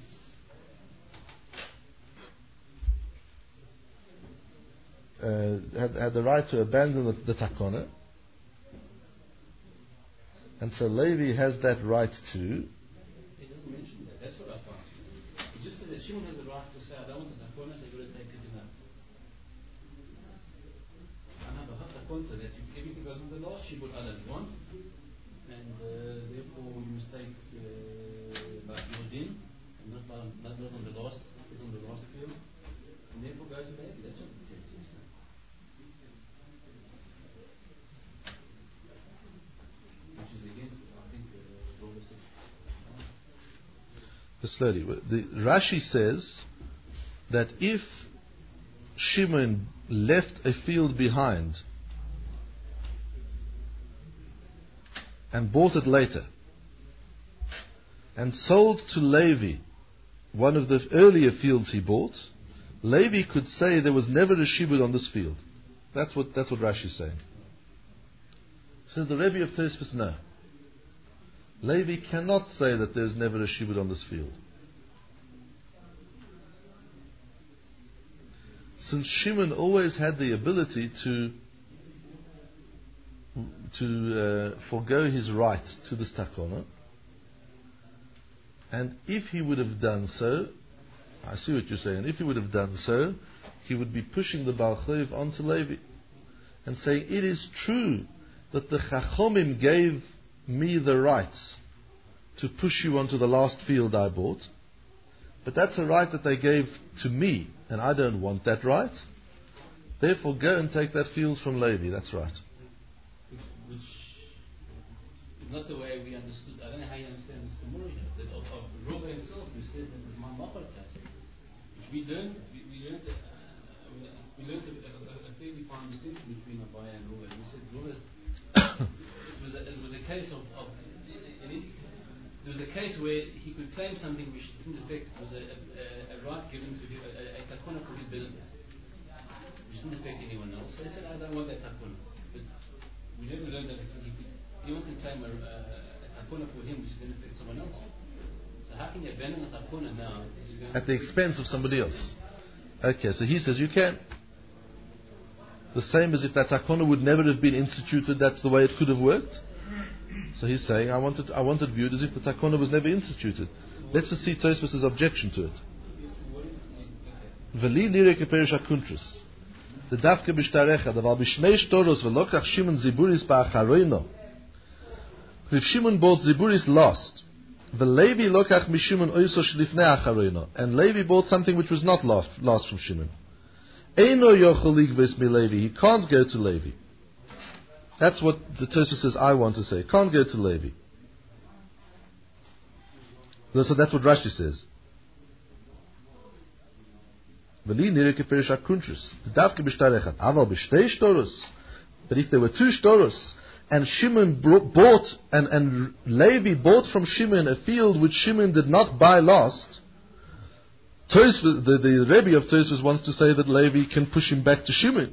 uh, had, had the right to abandon the, the takana, and so Levi has that right to. He doesn't mention that. That's what I found. He just said that Shimon has the right to say, I don't want the takana, so you've got to take it enough. I know the takana that if everything goes on the last shibud I don't want, and uh, therefore you must take uh, like Yodin, and not, not, not on the last, it's on the last field, and therefore go to Levi. That's what he said to him. Which is against, I think, uh, Roma six. Slowly. The Rashi says that if Shimon left a field behind and bought it later and sold to Levi one of the earlier fields he bought, Levi could say there was never a shibud on this field. That's what that's what Rashi is saying. So the Rebbe of Tosfos, no. Levi cannot say that there's never a shibud on this field. Since Shimon always had the ability to to uh, forego his right to this takana, and if he would have done so, I see what you're saying, if he would have done so, he would be pushing the Baal Choiv onto Levi and saying, it is true that the Chachomim gave me the right to push you onto the last field I bought, but that's a right that they gave to me, and I don't want that right. Therefore, go and take that field from Levi. That's right. Which, which is not the way we understood. I don't know how you understand this Gemara here. That of, of Rova himself, who said that it's my machar case, which we learned. We, we learned. Uh, we learned a, a, a fairly fine distinction between Abaya and Rova. We said Rova. it was a, it was a case of. of it, there was a case where he could claim something which didn't affect, was a, a, a right given to him, a, a takana for his benefit, which didn't affect anyone else. So he said, I don't want that takana. But we never learned that he could, anyone can claim a, a, a takana for him which didn't affect someone else. So how can you abandon a takana now? At the expense of somebody else. Okay, so he says you can. The same as if that takana would never have been instituted, that's the way it could have worked. So he's saying, I wanted, I wanted viewed as if the takana was never instituted. Let's just see Tosfos' objection to it. V'li nire keperish hakuntrus. The dafke b'shtarecha, davar b'shnei shtoros v'lokach Shimon ziburis ba'acharoino. If Shimon bought ziburis last, v'levi lokach mishimon oiso shlifnei acharoino, and Levi bought something which was not last, last from Shimon. Eino yochel ligves mi Levi. He can't go to Levi. That's what the Tosfos says I want to say. Can't go to Levi. So that's what Rashi says. But if there were two shtoros, and Shimon bought, and, and Levi bought from Shimon a field which Shimon did not buy last, Tosfos, the, the Rebbe of Tosfos wants to say that Levi can push him back to Shimon.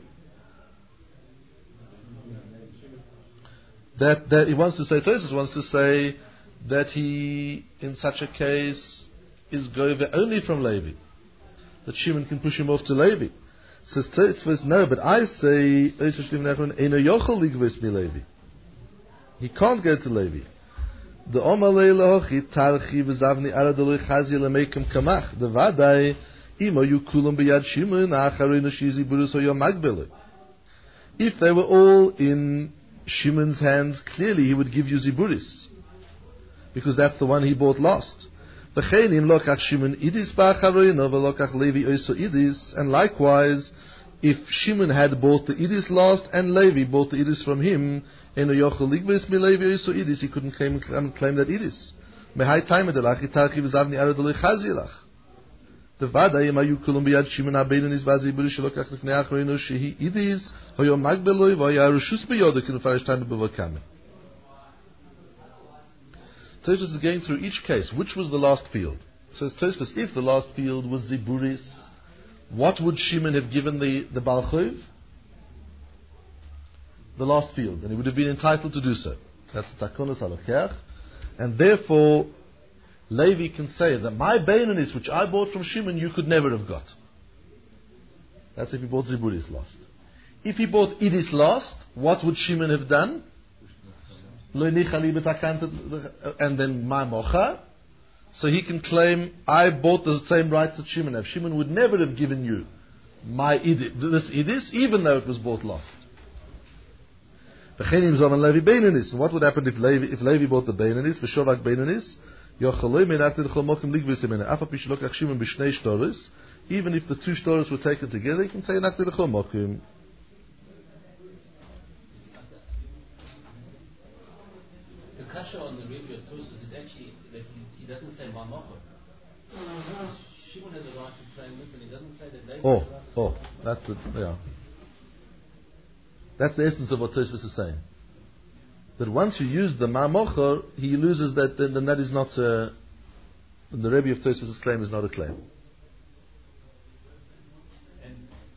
That, that he wants to say, Tosfos wants to say that he, in such a case, is gover only from Levi. that Shimon can push him off to Levi. Says Tosfos, no, but I say he can't go to Levi. The Omalei Lahochi Tarchi V'Zavni Aradolei Chazi Lemekim Kamach the Vadai Imo Yukulam B'Yad Shimon Acharei Nashizi Burus Oyo Magbele. If they were all in Shimon's hands, clearly he would give you Ziburis, because that's the one he bought last. V'cheinim Lokach Shimon Idis Ba'Acharei No V'Lokach Levi Oiso Idis, and likewise, if Shimon had bought the Idis last and Levi bought the Idis from him, he couldn't claim, claim that Idis. Mehai time the lachi tarchi v'zavni aradolei chazilach. The vada yemayu kulum biyad Shimon habeinu nizvazi buri shelokach lefnei achroinu shehi Idis hoyo magbeloi v'aya rushus beyodo kinu farish time b'vakame. Tosfos is going through each case. Which was the last field? Says Tosfos, if the last field was Ziburis, what would Shimon have given the, the Baal Chayv? The last field, and he would have been entitled to do so. That's the Takonos Halakech. And therefore, Levi can say that my Beinonis, which I bought from Shimon, you could never have got. That's if he bought Ziburis last. If he bought Idis last, what would Shimon have done? And then my Mocha. So he can claim, I bought the same rights that Shimon have. Shimon would never have given you my Idis, this Idis, even though it was bought last. And what would happen if Levi, if Levi bought the Beinonis, v'shovak Beinonis, even if the two stories were taken together, he can say Nakti l'chol mokum. The kasha on the review of Tosfos is actually that he, he doesn't say Ma'mocha. Shimon has a right to claim this, and he doesn't say that Levi Oh, has a right to oh, that's the, yeah. That's the essence of what Tosfos is saying. That once you use the Ma'mocha, he loses that, then, then that is not a, the Rebbe of Tosfos' claim is not a claim. And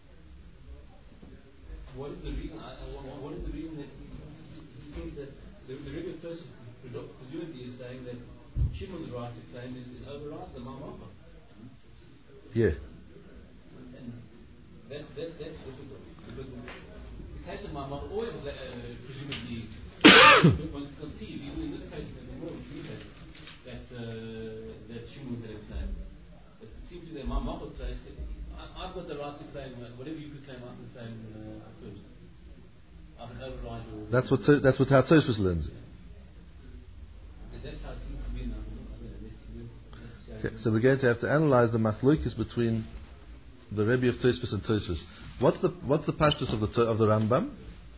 what is the reason? I, I, what, what is the reason that he, he thinks that the, the Rebbe of Tosfos presumably is saying that Shimon's right to claim is, is overrides the Ma'mocha? Yeah. And that, that, that's difficult because the case of Ma'mocha always uh, presumably one can conceive, even in this case of the more case, that uh, that Shimon had a claim. But it seems to be that Ma'mocha place. I, I've got the right to claim uh, whatever you could claim. I can claim uh, first. I can override your. That's what that's what how Tosfos learns it. That's how it seems to be now. Okay, so we're going to have to analyze the machlokes between the Rebbe of Tosfos and Tosfos. What's the what's the pashtus of the of the Rambam?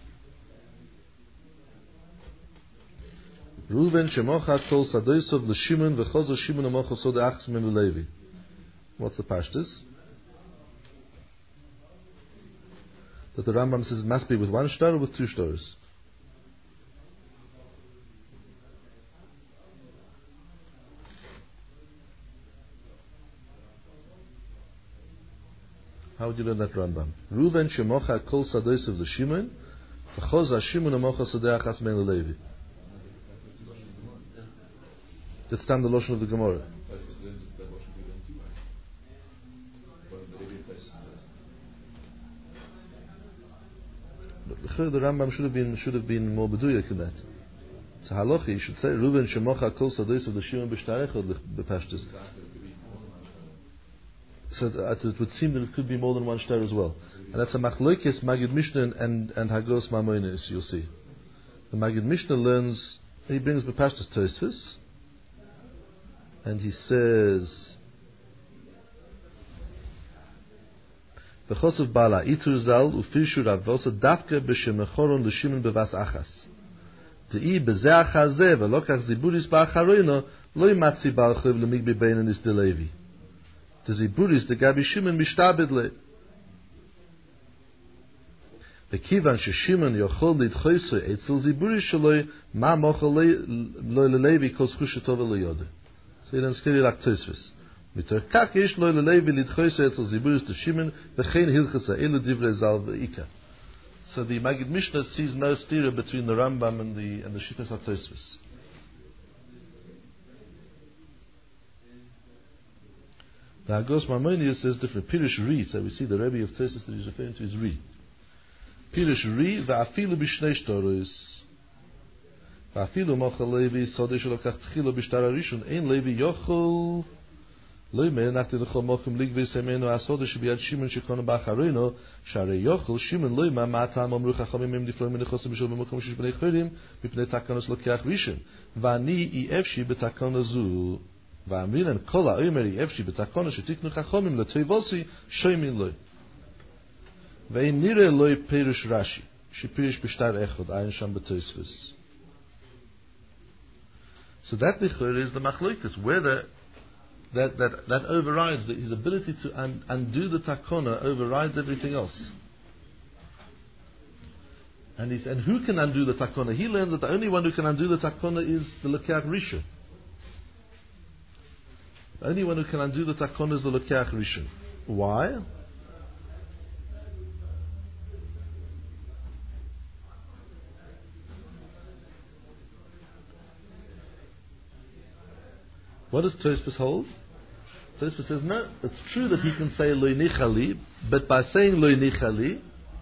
Reuven shemocha kol sadoisov l'Shimon v'chozo Shimon amocha sod achs min Levi. What's the pashtus? That the Rambam says it must be with one shtar or with two stars. How would you learn that Rambam? Reuven shemocha kol sadoisov l'Shimon v'chozo Shimon amocha sod achs min Levi. That's down the lotion of the Gemara. But the Rambam should have been should have been more beduyak in that. It's a halacha. You should say Reuven shemocha kol sadois of the Shimon b'shtarechod b'pashtus. So it would seem that it could be more than one shtar as well, and that's a machlokes Magid Mishnah and and Hagos Mamonis. You'll see. The Magid Mishnah learns. He brings b'pashtus Tosfos. And he says, "V'chosov bala itur zal ufirshu Rav Vosa dafke b'shemechoron l'Shimon bevas achas. Dei bezeh achazeh v'lokach ziburis ba'acharoino lo yimatzi bal chayv lemigbi beinanis de Levi. The ziburis de gabi Shimon mishtabed le. V'kivan sheshimon yochol lidchoyso etzel ziburis shaloi ma mochol lo leLevi kos chushetov v'lo So he learns clearly like Tosfos. Mitor kak yesh lo leLevi lidchoyso etzel ziburis to Shimon v'chein hilchas ha'elu divrei zal v'ika. So the Magid Mishnah sees no stira between the Rambam and the and the Shittas of Tosfos. The Agos Maimonides says different. Pirish Ri, so we see the Rebbe of Tosfos that he's referring to is Ri. Pirish Ri, va'afilu b'shnei shtaros. Va'afilu mochel Levi, sodeh shelokach tchilo b'shtar harishon, ein Levi yochel, lo yimer nachti l'chol mokum ligvei semenu asodeh shebiyad Shimon shekonu b'achareino, sharei yochel, Shimon lo yimer ma'atam amru chachamim em nifloim menechosim b'shol b'mokum shish b'nei chorim, mipnei takanos lokeach rishon. Va'ani i'efshi b'takona zu. Va'amrinan kol ha'omer i'efshi b'takona shetiknu chachamim l'toivosi, shoymin lo. Ve'in nire lo perish Rashi, shepirish b'shtar echod, ayin sham b'Tosfos. So that lichur is the machlokas, whether that, that, that overrides the, his ability to un, undo the takona overrides everything else. And he's, and who can undo the takona? He learns that the only one who can undo the takona is the Lekeach Rishon. The only one who can undo the takona is the Lekeach Rishon. Why? What does Tosfos hold? Tosfos says, no, it's true that he can say Lo nichali, but by saying Lo nichali,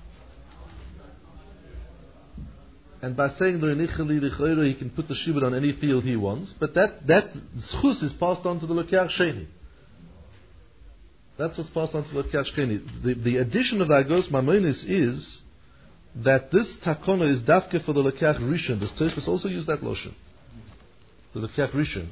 and by saying Lo nichali l'chayro, he can put the shibud on any field he wants, but that, that zchus is passed on to the Lekeach Sheni. That's what's passed on to the Lekeach Sheni. The, the addition of the Agos Maimonides is that this takona is dafke for the Lekeach Rishon. Does Tosfos also use that lotion? The Lekeach Rishon.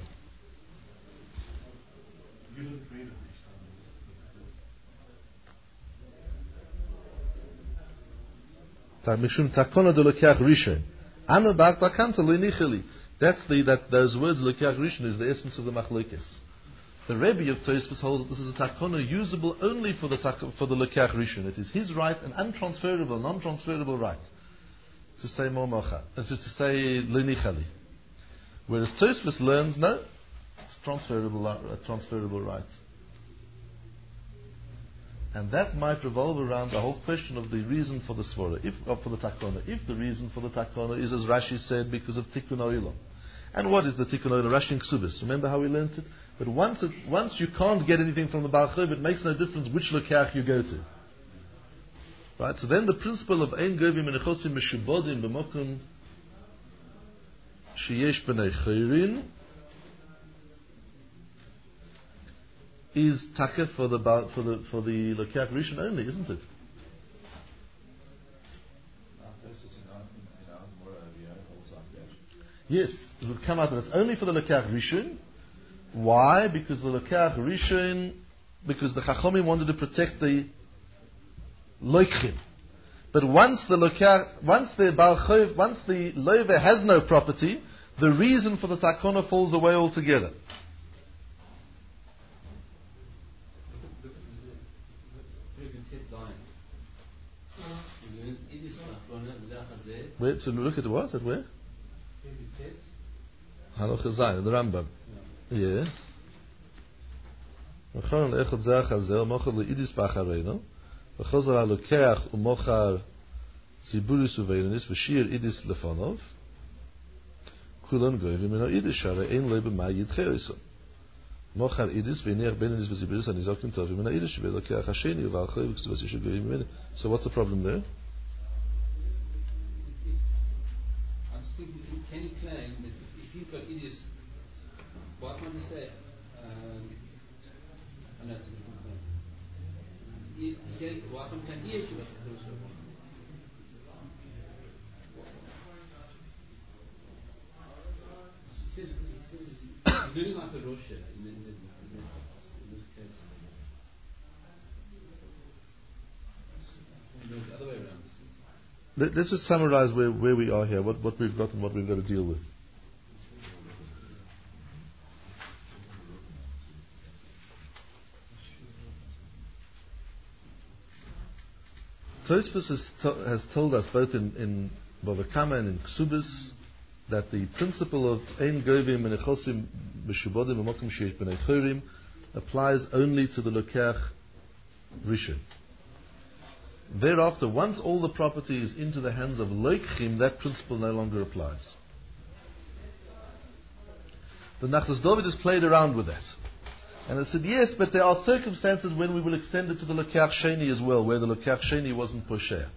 Mishum takona de Lekeach Rishon. Ana ba'at takanta lo nichali. That's the that those words Lekeach Rishon is the essence of the machlokes. The Rebbe of Tosfos holds that this is a takona usable only for the for the Lekeach Rishon. It is his right, an untransferable, non-transferable right, to say mo mocha, and to say lo nichali. Whereas Tosfos learns no, it's transferable, a transferable right. And that might revolve around the whole question of the reason for the svara, if or for the takona. If the reason for the takona is, as Rashi said, because of tikkun olam. And what is the tikkun olam? Rashi in Ksubis. Remember how we learnt it? But once it, once you can't get anything from the Baal Chov, it makes no difference which Lekeach you go to. Right? So then the principle of ein govim menechosim meshubodim b'mokum sheyesh b'nei chayrin is takef for the for the for the Lekeach Rishon only, isn't it? Yes, it would come out that it's only for the Lekeach Rishon. Why? Because the Lekeach Rishon, because the Chachomim wanted to protect the Loichim. But once the Lekeach, once the Baal Chov, once the Loive has no property, the reason for the Takona falls away altogether. Wait, so look at what? At where? Halacha Zayin, the Rambam. Yeah. V'chon le'echad zeh hazel mochar le'idis b'achareino v'chozar ha'lokeach u'mochar ziburis u'veironis v'shir idis lefonov kulan goyvim min ha'idis sharei ein lebe ma yidchei oiso mochar idis v'iniach beironis v'ziburis ha'nizokin tovim min ha'idis v'lokeach ha'sheni u'v'alchoi v'ksuvas yishu goyvim min. So what's the problem there? Can he claim that if you've got idis, what can you say? Um, and that's a different thing. What can he issue? He says, he says he's doing like a Rosh in, in, in, in this case. No, the other way around. Let, let's just summarize where, where we are here, what, what we've got and what we've got to deal with. Tosfos has, to, has told us both in, in Bava Kama and in Ksubis that the principle of Ein Govim Menechosim B'Shubodim B'Mokum Sheyesh B'nei Chorim applies only to the Lekeach Rishon. Thereafter, once all the property is into the hands of Loichim, that principle no longer applies. The Nachlas David has played around with that. And I said, yes, but there are circumstances when we will extend it to the Lekach Sheni as well, where the Lekach Sheni wasn't Posher.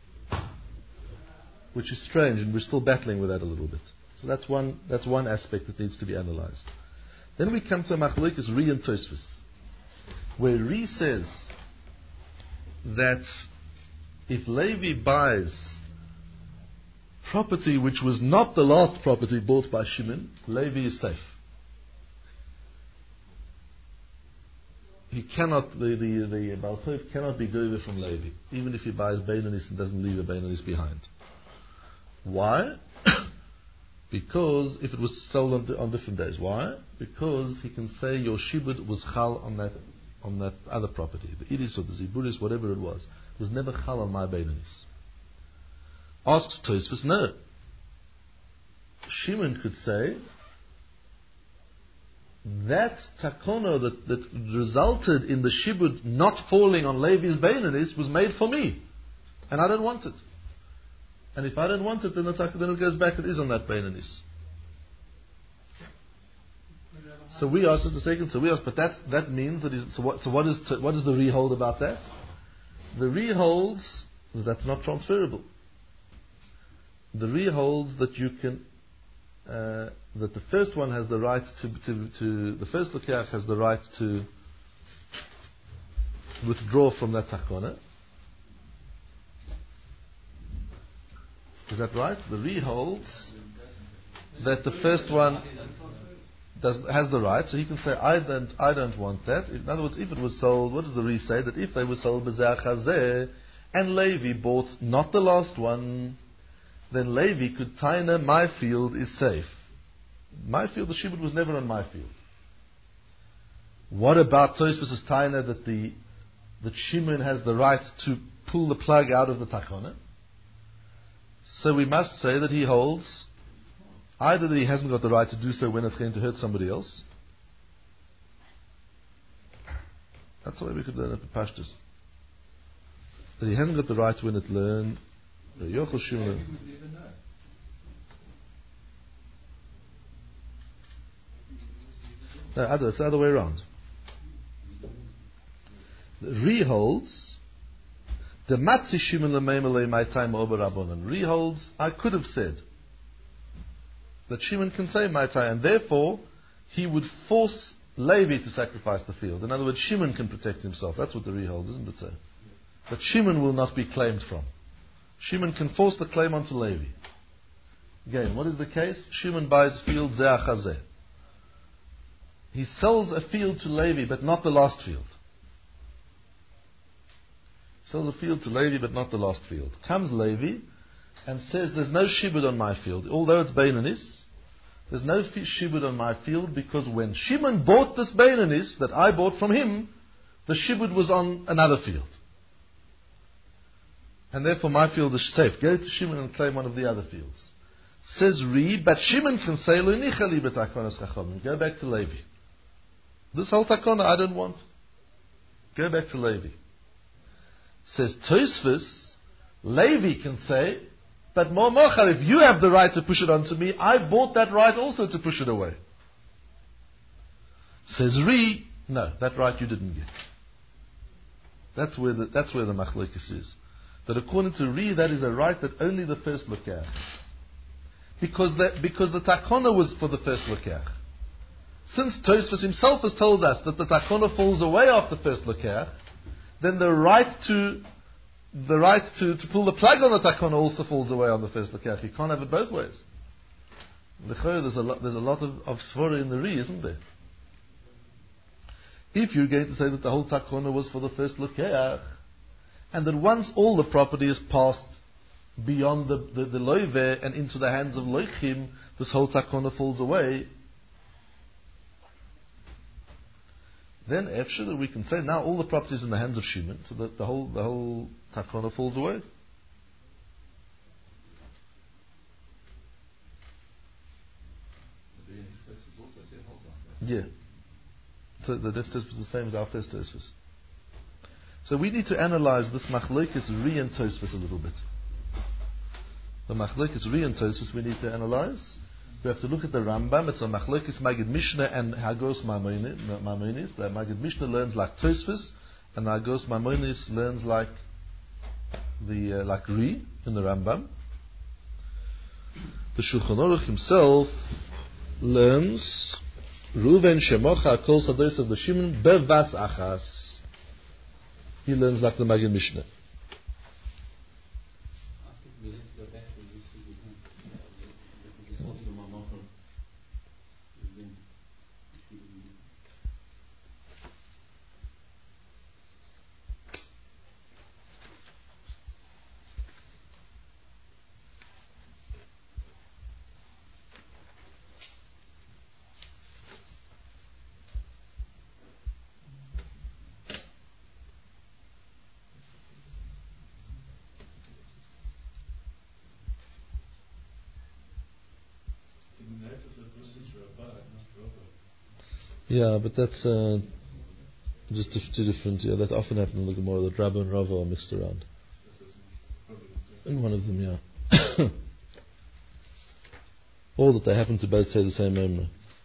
Which is strange, and we're still battling with that a little bit. So that's one, that's one aspect that needs to be analyzed. Then we come to a Machlokes Ri and Tosfos, where Ri says that if Levi buys property which was not the last property bought by Shimon, Levi is safe. He cannot, the the the Baal Chayv cannot be gover from Levi, even if he buys Beinanis and doesn't leave a Beinanis behind. Why? Because if it was sold on, on different days. Why? Because he can say your shibud was chal on that on that other property, the idis or the ziburis, whatever it was, it was never chal on my Beinanis. Asks Tosfos, no. Shimon could say that takona that, that resulted in the shibud not falling on Levi's Beinanis was made for me, and I don't want it. And if I don't want it, then, the tak- then it goes back, it is on that Beinanis. So we asked just a second, so we asked, but that's, that means that, so what, so what is, t- what does the Ri hold about that? The Ri holds that that's not transferable. The Ri holds that you can, uh, that the first one has the right to, to, to the first Lekach has the right to withdraw from that takona. Is that right? The Ri holds that the first one does, has the right, so he can say, I don't, I don't want that. In other words, if it was sold, what does the Ri say? That if they were sold B'Zeh Chazeh, and Levi bought not the last one, then Levi could taina, my field is safe. My field, the shibud was never on my field. What about Tosfos' taina that the that Shimon has the right to pull the plug out of the takona? So we must say that he holds either that he hasn't got the right to do so when it's going to hurt somebody else. That's the way we could learn it in Pashtus. That he hasn't got the right when it learn Yochel Shimon. No, other, it's the other way around. Ri holds the Matzi Shimon Lemeimelei my time over Rabbanon. Ri holds, I could have said that Shimon can say my time, and therefore he would force Levi to sacrifice the field. In other words, Shimon can protect himself. That's what the Ri holds, isn't it, sir? But Shimon will not be claimed from. Shimon can force the claim onto Levi. Again, what is the case? Shimon buys field Zeh Chazeh. He sells a field to Levi, but not the last field. Sells a field to Levi, but not the last field. Comes Levi and says, there's no shibud on my field. Although it's Beinanis, there's no shibud on my field, because when Shimon bought this Beinanis that I bought from him, the shibud was on another field. And therefore my field is safe. Go to Shimon and claim one of the other fields. Says Ri, but Shimon can say, Lo nichali b'takonas chachamim. Go back to Levi. This whole takona I don't want. Go back to Levi. Says Tosfos, Levi can say, but more mochar, if you have the right to push it onto me, I bought that right also to push it away. Says Ri, no, that right you didn't get. That's where the, that's where the machlokes is. That according to Ri, that is a right that only the first lekach. Because that, because the takona was for the first lekach. Since Tosfos himself has told us that the takona falls away after the first lekach, then the right to the right to, to pull the plug on the takona also falls away on the first lekach. You can't have it both ways. There's a lot, there's a lot of, of svara in the Ri, isn't there? If you're going to say that the whole takona was for the first lekach, and that once all the property is passed beyond the, the, the loive and into the hands of loichim, this whole takona falls away, then after that we can say now all the property is in the hands of Shimon, so that the whole the whole takona falls away. Yeah. So the Tosfos was the same as our first Tosfos. So we need to analyze this machlokes Ri and Tosfos a little bit. The machlokes Ri and Tosfos we need to analyze, We have to look at the Rambam. It's a Machlokes Magid Mishnah and Hagos Maimonis. The Magid Mishnah learns like Tosfos, and Hagos Maimonis learns like the uh, like Ri in the Rambam. The Shulchan Aruch himself learns Ruven Shemocha Kol Sados of the Shimon Bevas Achas. He learns like the Magid Mishnah. Yeah, but that's uh, just two different. Yeah, that often happens in the Gemara. That Rabba and Rava are mixed around. In one of them, yeah. Or that they happen to both say the same Emra.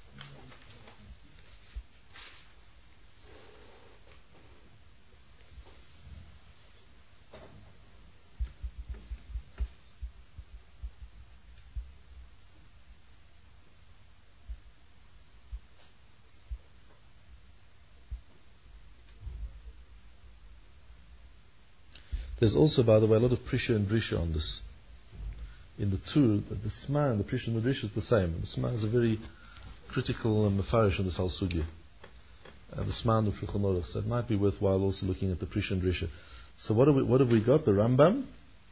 There's also, by the way, a lot of Prisha and Drisha on this. In the two, the, the Sma and the Prisha and the Drisha is the same. The Sma is a very critical and mafarish on this whole sugya. Uh, the Sma and the Shulchan Aruch. So it might be worthwhile also looking at the Prisha and Drisha. So what have we, what have we got? The Rambam,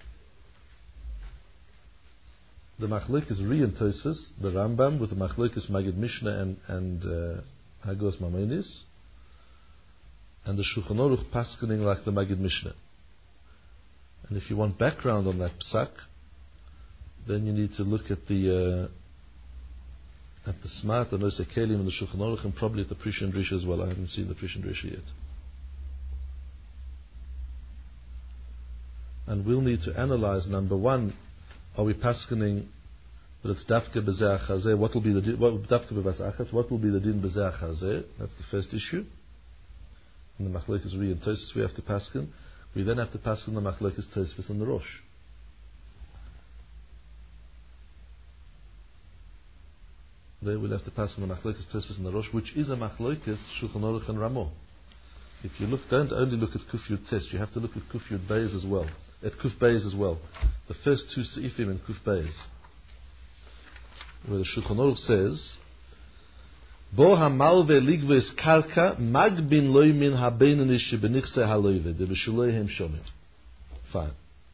the Machlokes Ri and Tosfos, the Rambam with the Machlokes Magid Mishnah and, and uh, Hagos Maimonis, and the Shulchan Aruch paskening like the Magid Mishnah. And if you want background on that psak, then you need to look at the uh, at the Smat, the Nosei Kelim, and the Shulchan Aruch, and probably at the Prisha and Drisha as well. I haven't seen the Prisha and Drisha yet. And we'll need to analyze, number one, are we paskening that it's Dafke B'zeh HaChazeh? What will be the din? What, Dafke B'vas Achas? What will be the din B'zeh HaChazeh? That's the first issue. In the Machlokes Ri and Tosfos we have to pasken. We then have to pass on the Machlokes Tosfos and the Rosh. There we'll have to pass on the Machlokes Tosfos and the Rosh, which is a Machlokes Shulchan Aruch and Ramo. If you look, don't only look at Kuf Yud Tes, you have to look at Kuf Yud Beis as well. At Kuf Beis as well. The first two Seifim in Kuf Beis, where the Shulchan Aruch says, Bo hamalve ligves karka magbin loy min habeinani shebenichse haloyve de b'shuloyhem shomim. Fine.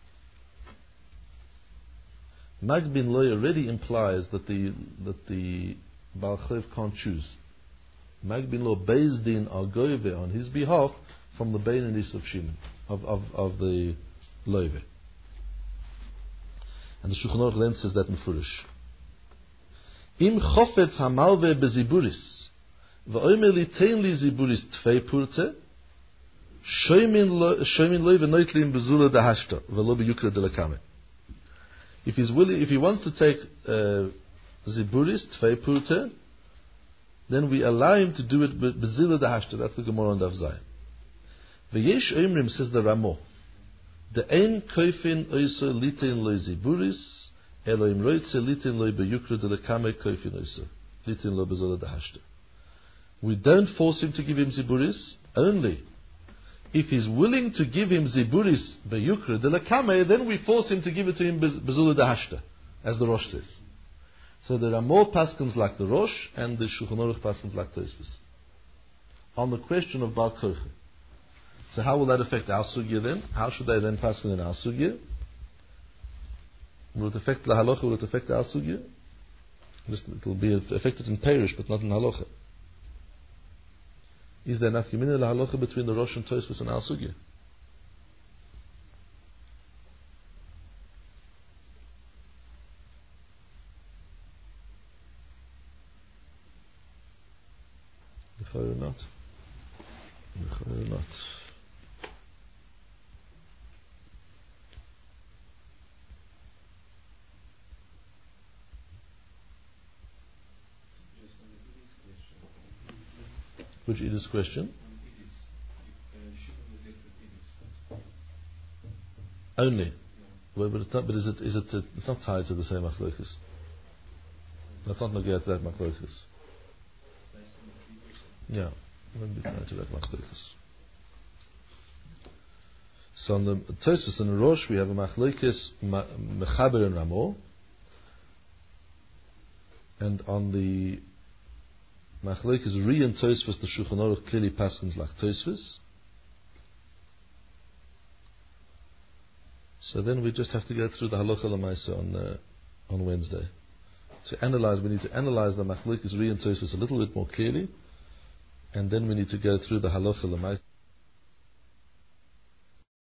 Magbin loy already implies that the that the Baal Chayv can't choose. Magbin lo Beis Din are goyve on his behalf from the beinanis of Shimon of of of the loyve. And the Shulchan Aruch then says that in Furish. Im chofetz hamalve beziburis, v'omer li tein li ziburis tfei purte, shoymin loy v'noitlim bezula dahashta, v'lo b'yukra de lakame. If he's willing, if he wants to take uh, ziburis tfei purte, then we allow him to do it bezula dahashta. That's the Gemara on Daf Zayin. V'yesh oimrim, says the Ramo, the ein koifin oiso litein loy ziburis, Elohim roitze litin loy beyukra de lekame koifin oiso litin lo bezola dahashta. We don't force him to give him ziburis, only if he's willing to give him ziburis beyukra de lekame, then we force him to give it to him bezola dahashta, as the Rosh says. So there are more paskins like the Rosh and the Shulchan Aruch paskins like Tosfos on the question of Bar Koche. So how will that affect our sugya then? How should they then paskin in our sugya? Will it affect the halacha? Will it affect our sugya? It will be affected in Perish, but not in halacha. Is there enough yamina la halacha between the Rosh and Tosfos and our sugya? Or not? Or not? Which Edith's question? Only. Well, but, it's not, but is it, is it, uh, it's not tied to the same machlokus. That's not negate to that machlokus. Yeah, it wouldn't be tied to that machlokus. So on the Tosfos and the Rosh we have a machlokus mechaber and Ramo, and on the machlokus Ri and Tosfos the Shulchan Aruch clearly paskins like Tosfos. So then we just have to go through the halacha l'maisa on uh, on Wednesday. To analyze, we need to analyze the machlokus Ri and Tosfos a little bit more clearly, and then we need to go through the halacha l'maisa.